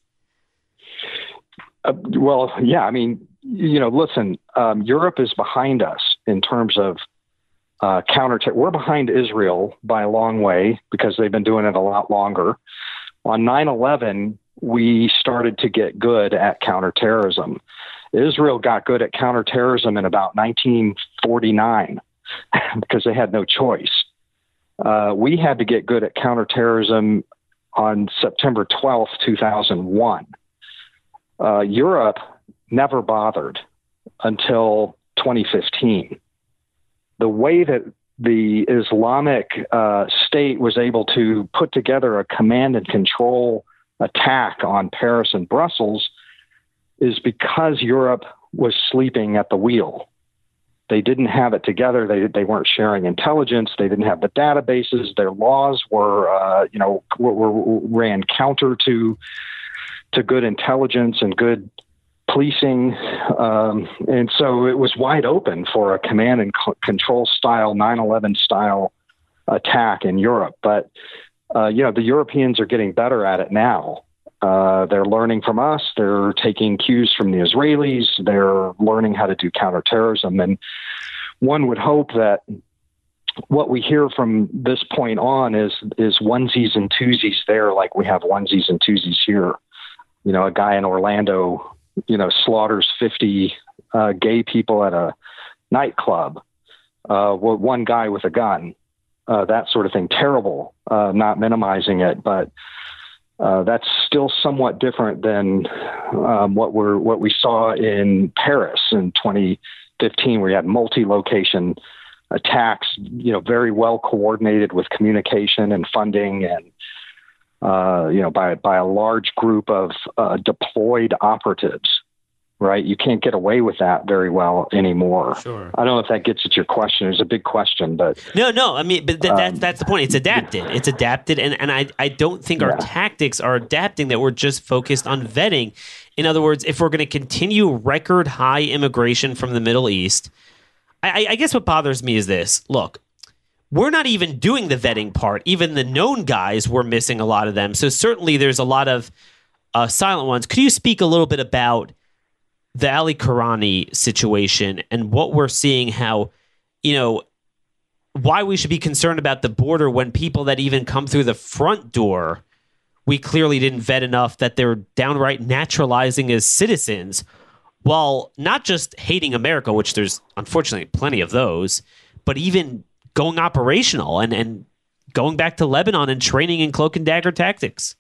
Well, yeah. I mean, listen, Europe is behind us in terms of counterterrorism. We're behind Israel by a long way because they've been doing it a lot longer. On 9/11, we started to get good at counterterrorism. Israel got good at counterterrorism in about 1949 because they had no choice. We had to get good at counterterrorism on September 12th, 2001. Europe never bothered until 2015. The way that the Islamic State was able to put together a command and control attack on Paris and Brussels is because Europe was sleeping at the wheel. They didn't have it together. They weren't sharing intelligence. They didn't have the databases. Their laws were ran counter to good intelligence and good policing. And so it was wide open for a command and control style, 9/11 style attack in Europe. But, the Europeans are getting better at it now. They're learning from us. They're taking cues from the Israelis. They're learning how to do counterterrorism. And one would hope that what we hear from this point on is onesies and twosies there, like we have onesies and twosies here. A guy in Orlando, slaughters 50 gay people at a nightclub. One guy with a gun, that sort of thing. Terrible, not minimizing it, but that's still somewhat different than what we saw in Paris in 2015, where you had multi-location attacks, very well coordinated with communication and funding, and by a large group of deployed operatives. Right, you can't get away with that very well anymore. Sure. I don't know if that gets at your question. It's a big question, but no. I mean, but that's the point. It's adapted. It's adapted, and I don't think our tactics are adapting. That we're just focused on vetting. In other words, if we're going to continue record high immigration from the Middle East, I guess what bothers me is this. Look, we're not even doing the vetting part. Even the known guys, we're missing a lot of them. So certainly, there's a lot of silent ones. Could you speak a little bit about the Ali Karani situation and what we're seeing, how, why we should be concerned about the border when people that even come through the front door, we clearly didn't vet enough that they're downright naturalizing as citizens, while not just hating America, which there's unfortunately plenty of those, but even going operational and going back to Lebanon and training in cloak and dagger tactics.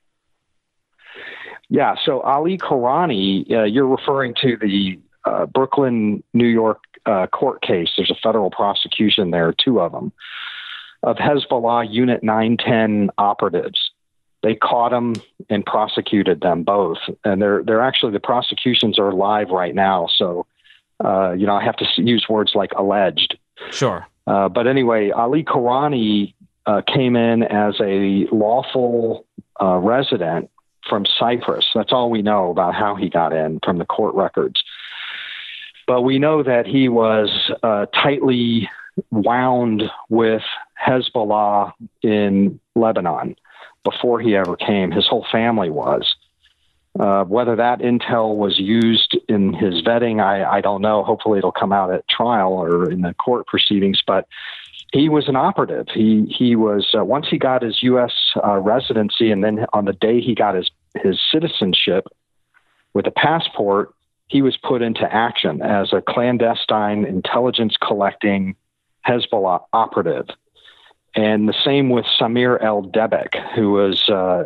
Yeah, so Ali Karani, you're referring to the Brooklyn, New York court case. There's a federal prosecution there, 2 of them, of Hezbollah Unit 910 operatives. They caught them and prosecuted them both, and they're actually, the prosecutions are live right now. So, I have to use words like alleged. Sure. But anyway, Ali Karani came in as a lawful resident from Cyprus. That's all we know about how he got in from the court records. But we know that he was tightly wound with Hezbollah in Lebanon before he ever came. His whole family was. Whether that intel was used in his vetting, I don't know. Hopefully it'll come out at trial or in the court proceedings. But he was an operative. He was once he got his U.S. Residency, and then on the day he got his citizenship with a passport, he was put into action as a clandestine intelligence collecting Hezbollah operative. And the same with Samir El-Debek, who was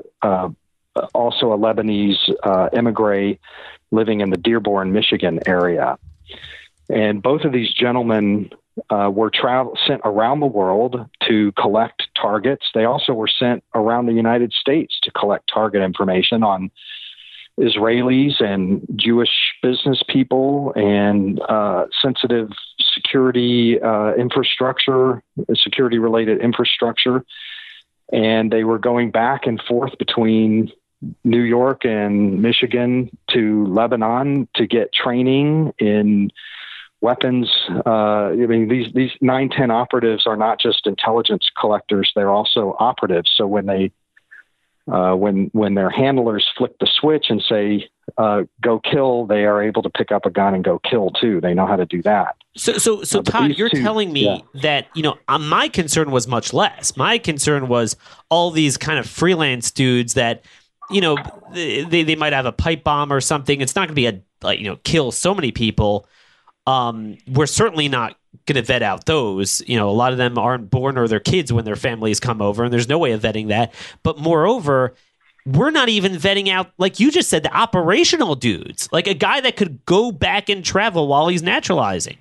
also a Lebanese emigre living in the Dearborn, Michigan area. And both of these gentlemen were sent around the world to collect targets. They also were sent around the United States to collect target information on Israelis and Jewish business people and sensitive security infrastructure, security-related infrastructure. And they were going back and forth between New York and Michigan to Lebanon to get training in weapons. These 910 operatives are not just intelligence collectors; they're also operatives. So when they, when their handlers flick the switch and say, "Go kill," they are able to pick up a gun and go kill too. They know how to do that. So Todd, you're telling me that my concern was much less. My concern was all these kind of freelance dudes that they might have a pipe bomb or something. It's not going to be kill so many people. We're certainly not going to vet out those. A lot of them aren't born or their kids when their families come over, and there's no way of vetting that. But moreover, we're not even vetting out, like you just said, the operational dudes, like a guy that could go back and travel while he's naturalizing.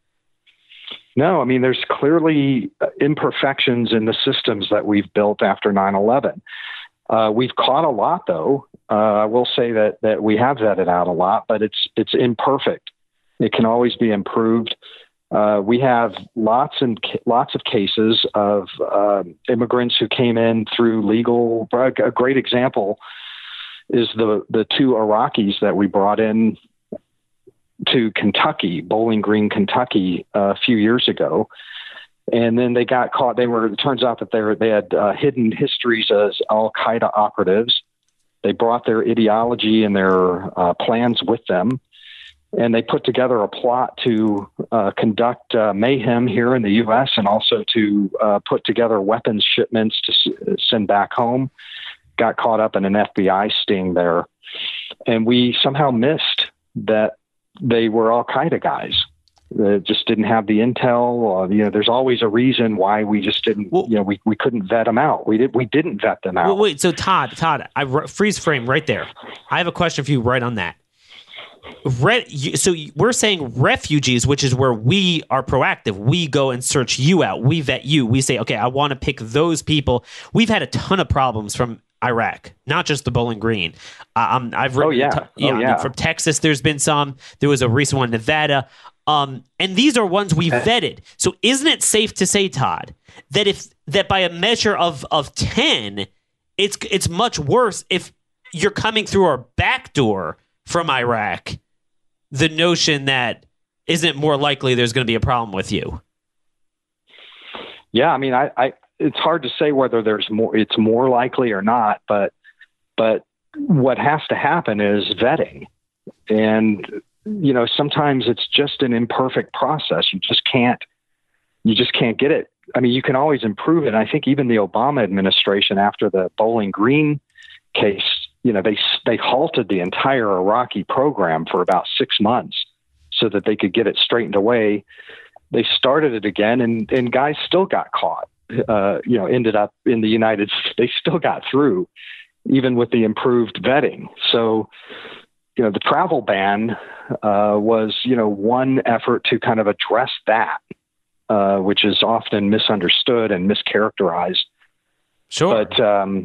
No, there's clearly imperfections in the systems that we've built after 9/11. We've caught a lot, though. I will say that we have vetted out a lot, but it's imperfect. It can always be improved. We have lots of cases of immigrants who came in through legal. A great example is the 2 Iraqis that we brought in to Kentucky, Bowling Green, Kentucky, a few years ago. And then they got caught. It turns out that they had hidden histories as Al-Qaeda operatives. They brought their ideology and their plans with them. And they put together a plot to conduct mayhem here in the U.S. and also to put together weapons shipments to send back home. Got caught up in an FBI sting there. And we somehow missed that they were Al-Qaeda guys. They just didn't have the intel. There's always a reason why we just didn't, we couldn't vet them out. We didn't vet them out. Well, wait, so Todd, I freeze frame right there. I have a question for you right on that. So we're saying refugees, which is where we are proactive. We go and search you out. We vet you. We say, okay, I want to pick those people. We've had a ton of problems from Iraq, not just the Bowling Green. I've written, from Texas. There's been some. There was a recent one in Nevada. And these are ones we vetted. So isn't it safe to say, Todd, that by a measure of 10, it's much worse if you're coming through our back door from Iraq? The notion that isn't it more likely there's going to be a problem with you? Yeah, I mean, I it's hard to say whether it's more likely or not, but what has to happen is vetting. And, sometimes it's just an imperfect process. You just can't get it. I mean, you can always improve it. And I think even the Obama administration, after the Bowling Green case, they halted the entire Iraqi program for about 6 months so that they could get it straightened away. They started it again, and guys still got caught. Ended up in the United States. They still got through, even with the improved vetting. So, the travel ban was, one effort to kind of address that, which is often misunderstood and mischaracterized. Sure. But,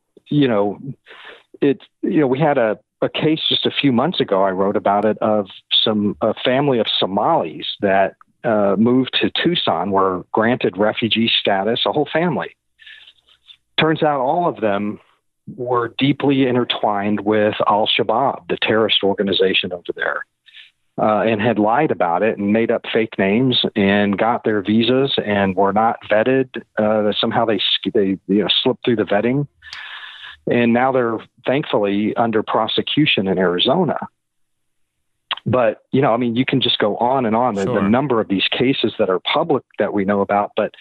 we had a case just a few months ago, I wrote about it, of a family of Somalis that moved to Tucson, were granted refugee status, a whole family. Turns out all of them were deeply intertwined with Al-Shabaab, the terrorist organization over there, and had lied about it and made up fake names and got their visas and were not vetted. Somehow they slipped through the vetting. And now they're thankfully under prosecution in Arizona. But, you can just go on and on. Sure. The number of these cases that are public that we know about. But,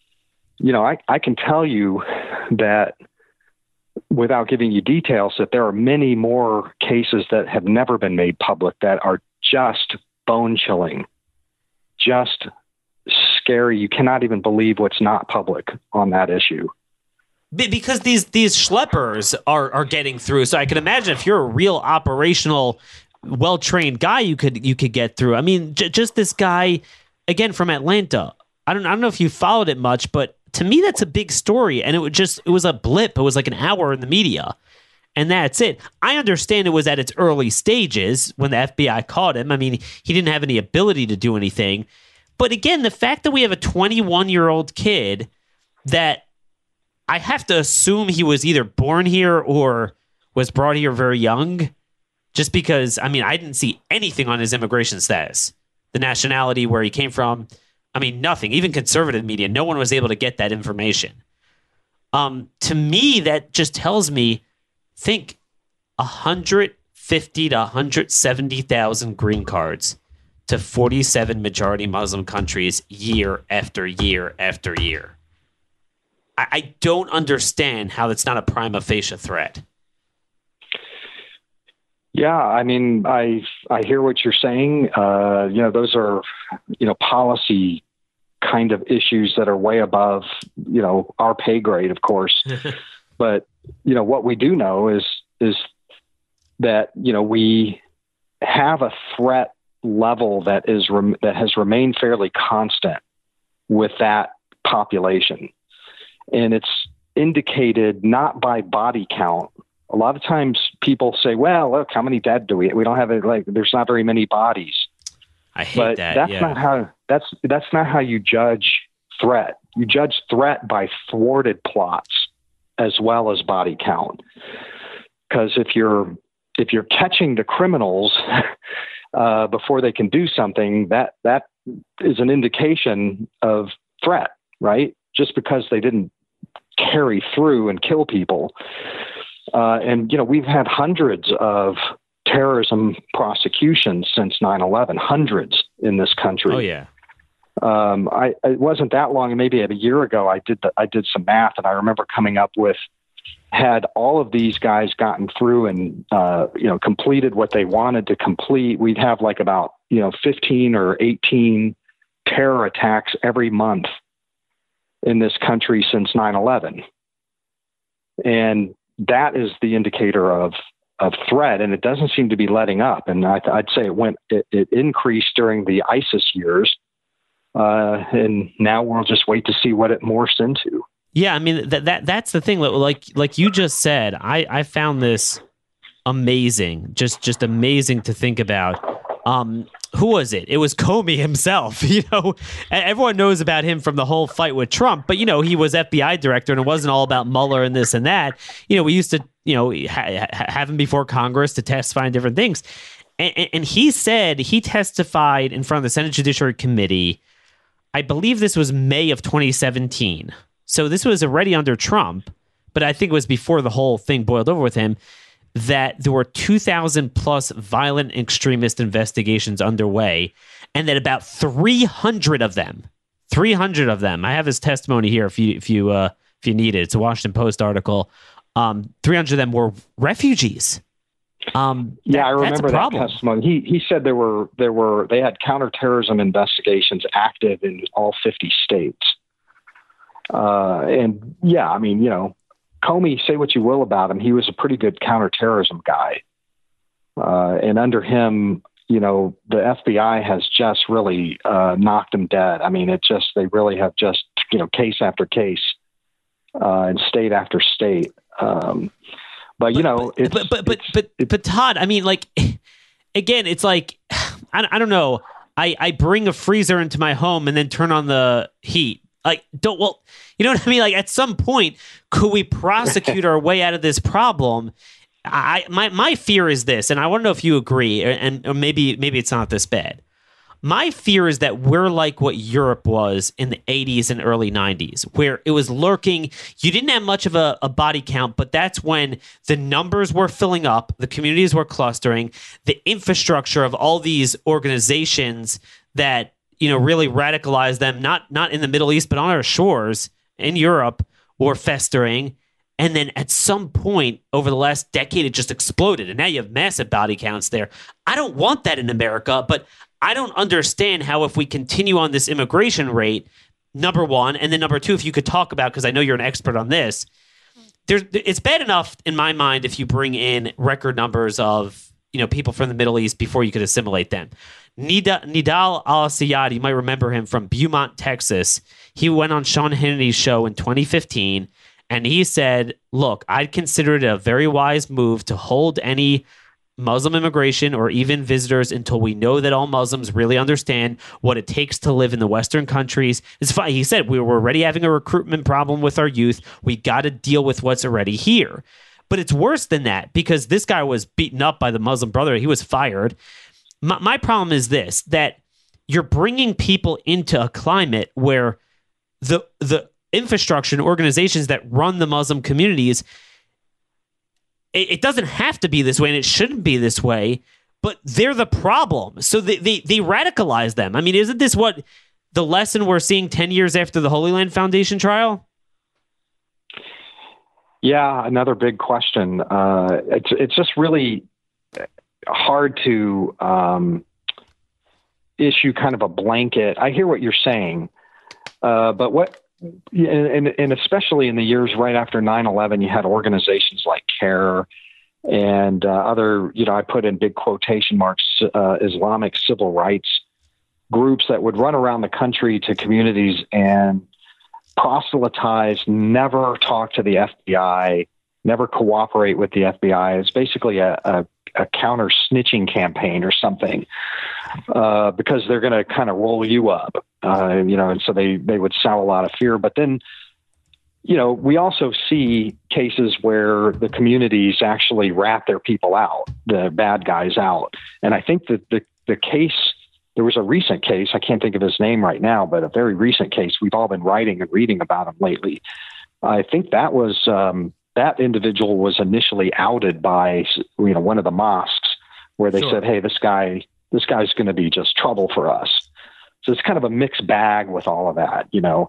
I can tell you that, without giving you details, that there are many more cases that have never been made public that are just bone-chilling, just scary. You cannot even believe what's not public on that issue. Because these schleppers are getting through. So I can imagine if you're a real operational, well-trained guy, you could get through. I mean, just this guy, again, from Atlanta. I don't know if you followed it much, but to me, that's a big story. And it was a blip. It was like an hour in the media. And that's it. I understand it was at its early stages when the FBI caught him. I mean, he didn't have any ability to do anything. But again, the fact that we have a 21-year-old kid that I have to assume he was either born here or was brought here very young, just because, I mean, I didn't see anything on his immigration status, the nationality, where he came from. I mean, nothing. Even conservative media, no one was able to get that information. To me, that just tells me, think 150 to 170,000 green cards to 47 majority Muslim countries year after year after year. I don't understand how that's not a prima facie threat. Yeah, I mean, I hear what you're saying. Those are, policy kind of issues that are way above, our pay grade, of course. But, what we do know is that, we have a threat level that has remained fairly constant with that population. And it's indicated not by body count. A lot of times people say, well, look, how many dead do we don't have it. Like, there's not very many bodies. I hate that. That's not how you judge threat. You judge threat by thwarted plots as well as body count. Because if you're catching the criminals before they can do something, that is an indication of threat, right? Just because they didn't carry through and kill people. And we've had hundreds of terrorism prosecutions since 9/11, hundreds in this country. Oh yeah. It wasn't that long, maybe a year ago, I did some math, and I remember coming up with, had all of these guys gotten through and, completed what they wanted to complete, we'd have like about, 15 or 18 terror attacks every month in this country since 9/11. And that is the indicator of threat, and it doesn't seem to be letting up. And I'd say it increased during the ISIS years, and now we'll just wait to see what it morphs into. Yeah, I mean that's the thing. Like you just said, I found this amazing, just amazing to think about. Who was it? It was Comey himself. Everyone knows about him from the whole fight with Trump, but he was FBI director, and it wasn't all about Mueller and this and that. We used to have him before Congress to testify on different things, and he said he testified in front of the Senate Judiciary Committee. I believe this was May of 2017. So this was already under Trump, but I think it was before the whole thing boiled over with him, that there were 2,000 plus violent extremist investigations underway, and that about 300 of them, I have his testimony here if you need it. It's a Washington Post article. 300 of them were refugees. I remember that testimony. He said they had counterterrorism investigations active in all 50 states. Comey, say what you will about him, he was a pretty good counterterrorism guy. And under him, the FBI has just really knocked him dead. I mean, they really have just, case after case and state after state. But Todd, I mean, like, again, it's like, I don't know. I bring a freezer into my home and then turn on the heat. Like, you know what I mean? Like, at some point, could we prosecute our way out of this problem? My fear is this, and I want to know if you agree, or maybe it's not this bad. My fear is that we're like what Europe was in the 80s and early 90s, where it was lurking. You didn't have much of a body count, but that's when the numbers were filling up, the communities were clustering, the infrastructure of all these organizations that really radicalized them, not in the Middle East, but on our shores in Europe, were festering. And then at some point over the last decade, it just exploded. And now you have massive body counts there. I don't want that in America, but I don't understand how, if we continue on this immigration rate, number one, and then number two, if you could talk about, because I know you're an expert on this, it's bad enough in my mind if you bring in record numbers of people from the Middle East before you could assimilate them. Nidal Al-Sayed, you might remember him from Beaumont, Texas. He went on Sean Hannity's show in 2015, and he said, look, I'd consider it a very wise move to hold any Muslim immigration or even visitors until we know that all Muslims really understand what it takes to live in the Western countries. It's fine. He said, we're already having a recruitment problem with our youth. We got to deal with what's already here. But it's worse than that, because this guy was beaten up by the Muslim Brotherhood. He was fired. My problem is this, that you're bringing people into a climate where the infrastructure and organizations that run the Muslim communities, it doesn't have to be this way, and it shouldn't be this way, but they're the problem. So they radicalize them. I mean, isn't this what the lesson we're seeing 10 years after the Holy Land Foundation trial? Yeah, another big question. It's just really hard to issue kind of a blanket. I hear what you're saying, but and especially in the years right after 9/11, you had organizations like CARE and other, I put in big quotation marks, Islamic civil rights groups that would run around the country to communities and proselytize, never talk to the FBI, never cooperate with the FBI. It's basically a counter snitching campaign or something, because they're going to kind of roll you up, and so they would sell a lot of fear. But then, we also see cases where the communities actually rat their people out, the bad guys out. And I think that the case, there was a recent case, I can't think of his name right now, but a very recent case we've all been writing and reading about him lately. I think that was, that individual was initially outed by, one of the mosques, where they said, hey, this guy's going to be just trouble for us. So it's kind of a mixed bag with all of that,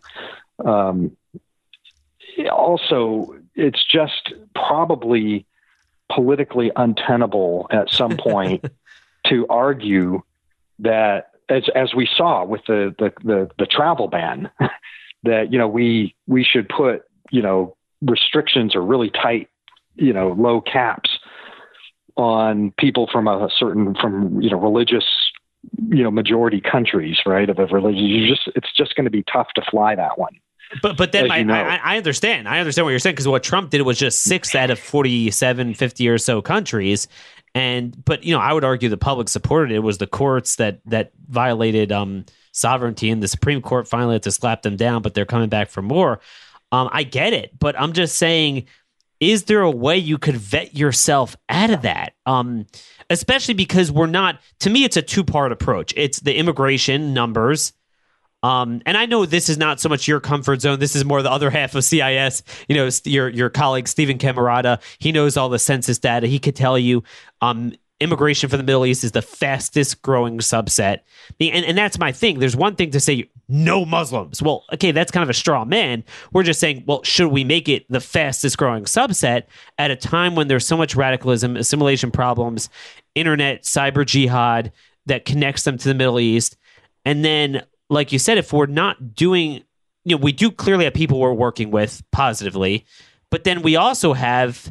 Also, it's just probably politically untenable at some point to argue that, as we saw with the travel ban, that we should put restrictions or really tight low caps on people from religious majority countries, right, of a religion. It's just going to be tough to fly that one. But then I understand. I understand what you're saying, because what Trump did was just 6 out of 47, 50 or so countries. But I would argue the public supported it. It was the courts that violated sovereignty, and the Supreme Court finally had to slap them down, but they're coming back for more. I get it, but I'm just saying, is there a way you could vet yourself out of that? Especially because to me, it's a two-part approach. It's the immigration numbers. And I know this is not so much your comfort zone. This is more the other half of CIS. Your colleague, Stephen Camarada, he knows all the census data. He could tell you immigration from the Middle East is the fastest growing subset. And that's my thing. There's one thing to say no Muslims. Well, okay, that's kind of a straw man. We're just saying, well, should we make it the fastest growing subset at a time when there's so much radicalism, assimilation problems, internet, cyber jihad that connects them to the Middle East? And then, like you said, if we're not doing, we do clearly have people we're working with positively, but then we also have,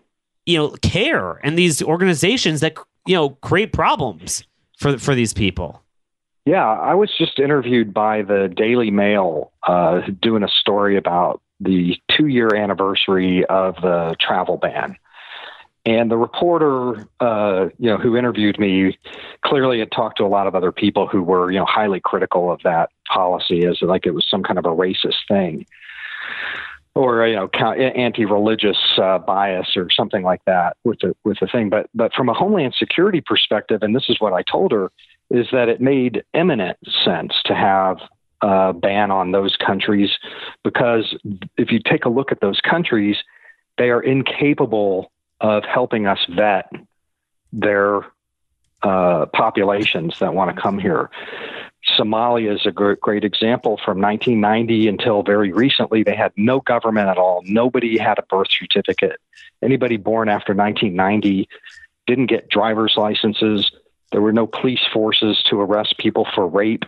CARE and these organizations that, create problems for these people. Yeah, I was just interviewed by the Daily Mail doing a story about the 2-year anniversary of the travel ban. And the reporter, who interviewed me, clearly had talked to a lot of other people who were, highly critical of that policy as like it was some kind of a racist thing, or anti-religious bias or something like that with the thing. But from a Homeland Security perspective, and this is what I told her, is that it made eminent sense to have a ban on those countries, because if you take a look at those countries, they are incapable of helping us vet their populations that want to come here. Somalia is a great example. From 1990 until very recently, they had no government at all. Nobody had a birth certificate. Anybody born after 1990 didn't get driver's licenses. There were no police forces to arrest people for rape,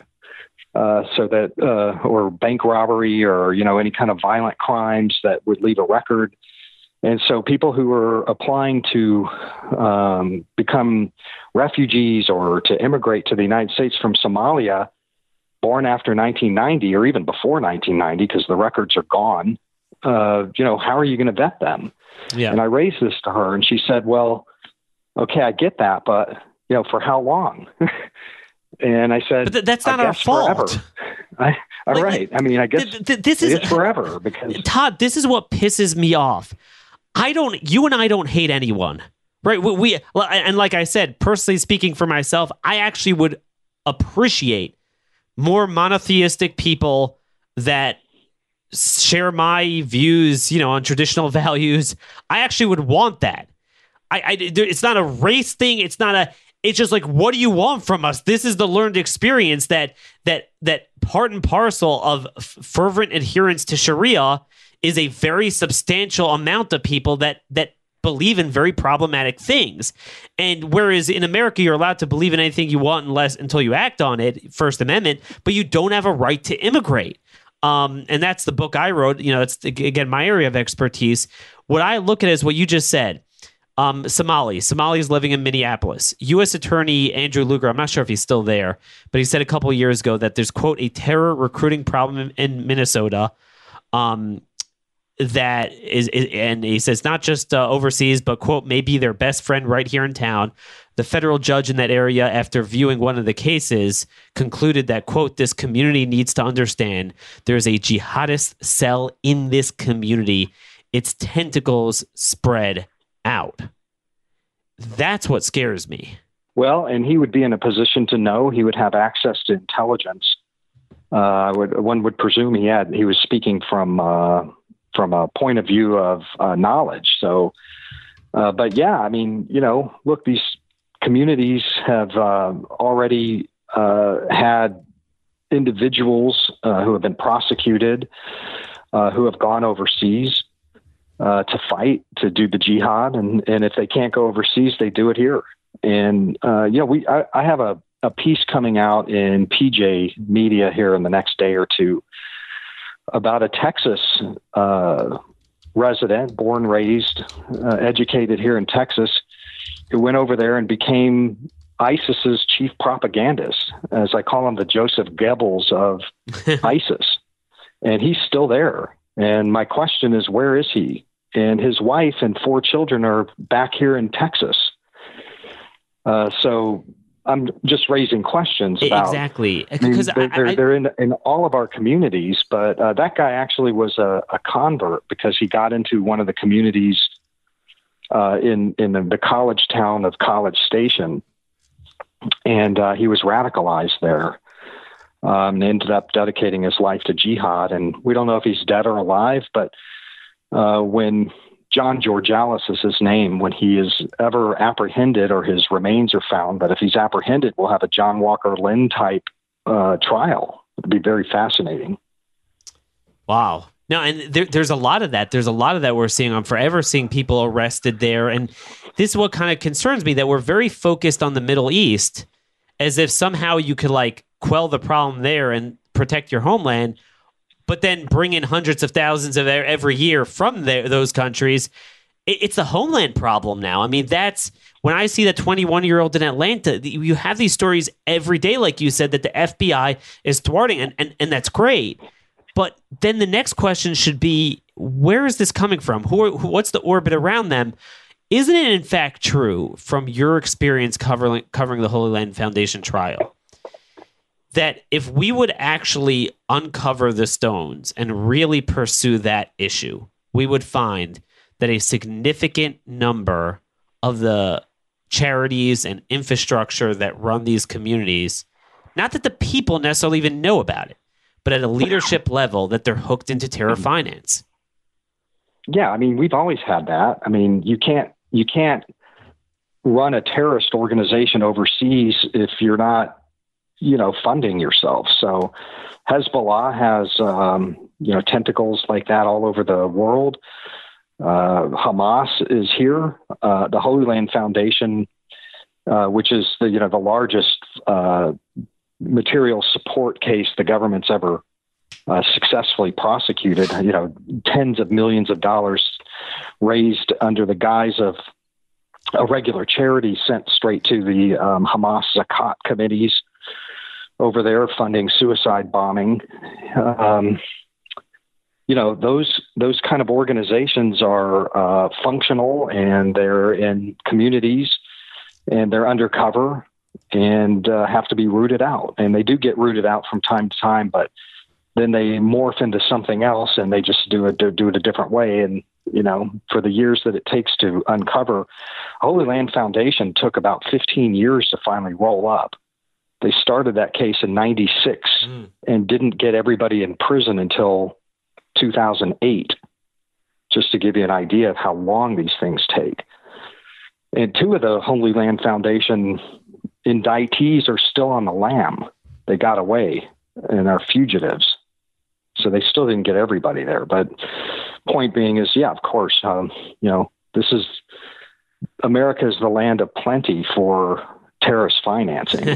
or bank robbery, or any kind of violent crimes that would leave a record. And so people who were applying to become refugees or to immigrate to the United States from Somalia, born after 1990 or even before 1990, because the records are gone, how are you going to vet them? Yeah. And I raised this to her, and she said, well, okay, I get that, but, for how long? And I said, but that's not our fault. Forever. Right. I mean, I guess this is forever, because Todd, this is what pisses me off. You and I don't hate anyone, right? And like I said, personally speaking for myself, I actually would appreciate more monotheistic people that share my views, on traditional values. I actually would want that. It's not a race thing. It's just like, what do you want from us? This is the learned experience that part and parcel of fervent adherence to Sharia is a very substantial amount of people that believe in very problematic things. And whereas in America, you're allowed to believe in anything you want until you act on it, First Amendment, but you don't have a right to immigrate. And that's the book I wrote. It's, again, my area of expertise. What I look at is what you just said. Somali is living in Minneapolis. U.S. Attorney Andrew Luger, I'm not sure if he's still there, but he said a couple of years ago that there's, quote, a terror recruiting problem in Minnesota. That is, and he says not just overseas, but, quote, maybe their best friend right here in town. The federal judge in that area, after viewing one of the cases, concluded that, quote, this community needs to understand there's a jihadist cell in this community. Its tentacles spread out. That's what scares me. Well, and he would be in a position to know. He would have access to intelligence. One would presume he was speaking from a point of view of knowledge. So, but yeah, I mean, look, these communities have already had individuals who have been prosecuted, who have gone overseas to fight, to do the jihad. And if they can't go overseas, they do it here. And, I have a piece coming out in PJ Media here in the next day or two about a Texas resident, born, raised, educated here in Texas, who went over there and became ISIS's chief propagandist, as I call him, the Joseph Goebbels of ISIS. and he's still there. And my question is, where is he? And his wife and 4 children are back here in Texas. So I'm just raising questions about exactly, because they're in all of our communities. But that guy actually was a convert because he got into one of the communities in the college town of College Station, and he was radicalized there. And ended up dedicating his life to jihad. And we don't know if he's dead or alive, but when John Georgalis is his name, when he is ever apprehended or his remains are found, but if he's apprehended, we'll have a John Walker Lynn type trial. It'd be very fascinating. Wow. No, and there's a lot of that. There's a lot of that we're seeing. I'm forever seeing people arrested there. And this is what kind of concerns me, that we're very focused on the Middle East as if somehow you could like quell the problem there and protect your homeland, but then bring in hundreds of thousands of every year from those countries. It's a homeland problem now. I mean, that's when I see that 21-year-old in Atlanta, you have these stories every day, like you said, that the FBI is thwarting, and that's great. But then the next question should be, where is this coming from? What's the orbit around them? Isn't it in fact true from your experience covering the Holy Land Foundation trial that if we would actually uncover the stones and really pursue that issue, we would find that a significant number of the charities and infrastructure that run these communities, not that the people necessarily even know about it, but at a leadership level, that they're hooked into terror finance? Yeah, I mean, we've always had that. I mean, you can't run a terrorist organization overseas if you're not, funding yourself. So Hezbollah has, tentacles like that all over the world. Hamas is here. The Holy Land Foundation, which is the largest material support case the government's ever successfully prosecuted, tens of millions of dollars raised under the guise of a regular charity sent straight to the Hamas Zakat committees over there funding suicide bombing. Those kind of organizations are functional, and they're in communities, and they're undercover, and have to be rooted out. And they do get rooted out from time to time, but then they morph into something else, and they just do it a different way. And for the years that it takes to uncover, Holy Land Foundation took about 15 years to finally roll up. They started that case in 96 and didn't get everybody in prison until 2008, just to give you an idea of how long these things take. And 2 of the Holy Land Foundation indictees are still on the lam. They got away and are fugitives. So they still didn't get everybody there. But point being is, yeah, of course, this is America is the land of plenty for terrorist financing.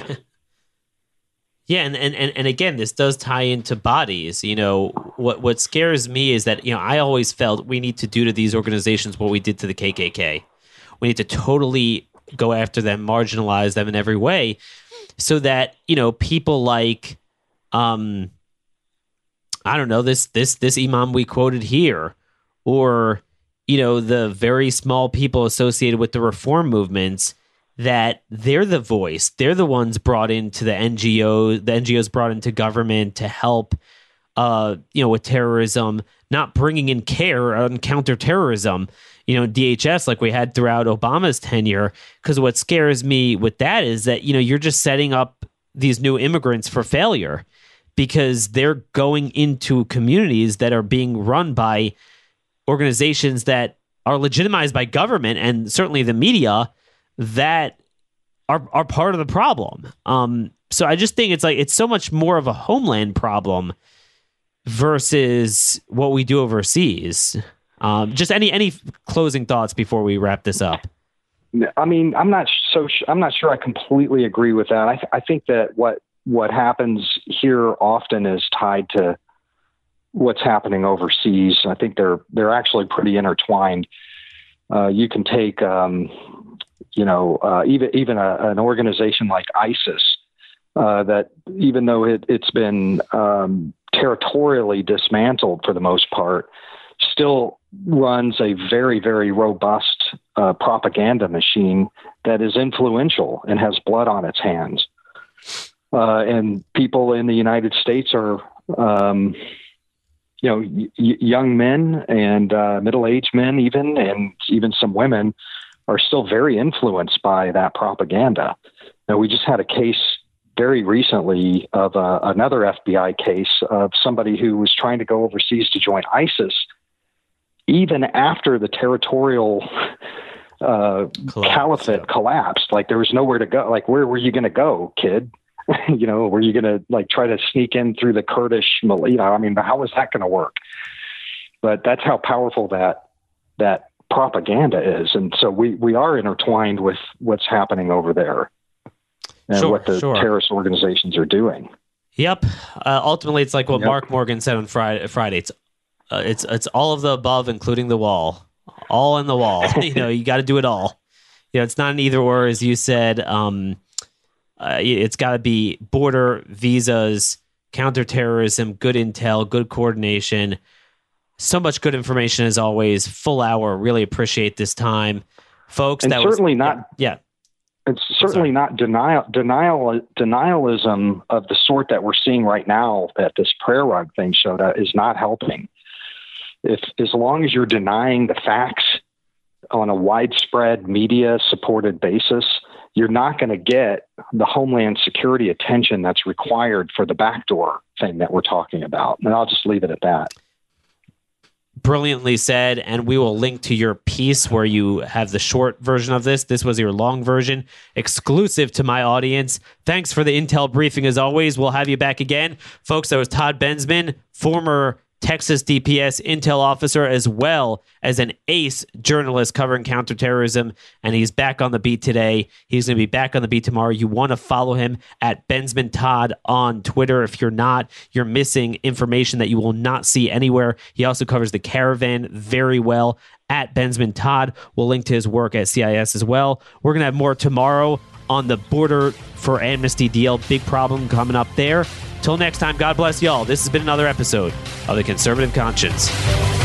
Yeah, and again, this does tie into bodies. What scares me is that, I always felt we need to do to these organizations what we did to the KKK. We need to totally go after them, marginalize them in every way, so that, people like, I don't know, this imam we quoted here, or, the very small people associated with the reform movements, that they're the voice. They're the ones brought into the NGOs brought into government to help, with terrorism, not bringing in care on counterterrorism, DHS like we had throughout Obama's tenure. Because what scares me with that is that, you're just setting up these new immigrants for failure, because they're going into communities that are being run by organizations that are legitimized by government and certainly the media that are part of the problem. So I just think it's so much more of a homeland problem versus what we do overseas. Just any closing thoughts before we wrap this up? I mean, I'm not sure I completely agree with that. I think that what happens here often is tied to what's happening overseas. I think they're actually pretty intertwined. You can take, even an organization like ISIS, that even though it's been territorially dismantled for the most part, still runs a very, very robust propaganda machine that is influential and has blood on its hands. And people in the United States are, young men and middle-aged men and even some women are still very influenced by that propaganda. Now, we just had a case very recently of another FBI case of somebody who was trying to go overseas to join ISIS, even after the territorial caliphate collapsed. Like, there was nowhere to go. Like, where were you going to go, kid? Were you going to try to sneak in through the Kurdish, I mean, how was that going to work? But that's how powerful that propaganda is. And so we are intertwined with what's happening over there and what the terrorist organizations are doing. Yep. Ultimately, it's like what Mark Morgan said on Friday. It's all of the above, including the wall, all in the wall. You got to do it all. It's not an either or, as you said. It's got to be border, visas, counterterrorism, good intel, good coordination. So much good information as always. Full hour. Really appreciate this time, folks. And that certainly was, not. Yeah. It's certainly not denialism of the sort that we're seeing right now that this prayer rug thing showed up is not helping. As long as you're denying the facts on a widespread media supported basis, you're not going to get the Homeland Security attention that's required for the backdoor thing that we're talking about. And I'll just leave it at that. Brilliantly said, and we will link to your piece where you have the short version of this. This was your long version, exclusive to my audience. Thanks for the intel briefing as always. We'll have you back again. Folks, that was Todd Bensman, former Texas DPS intel officer, as well as an ace journalist covering counterterrorism, and he's back on the beat today. He's going to be back on the beat tomorrow. You want to follow him at Bensman Todd on Twitter. If you're not, you're missing information that you will not see anywhere. He also covers the Caravan very well at Bensman Todd. We'll link to his work at CIS as well. We're going to have more tomorrow on the border for amnesty deal. Big problem coming up there. Till next time, God bless y'all. This has been another episode of The Conservative Conscience.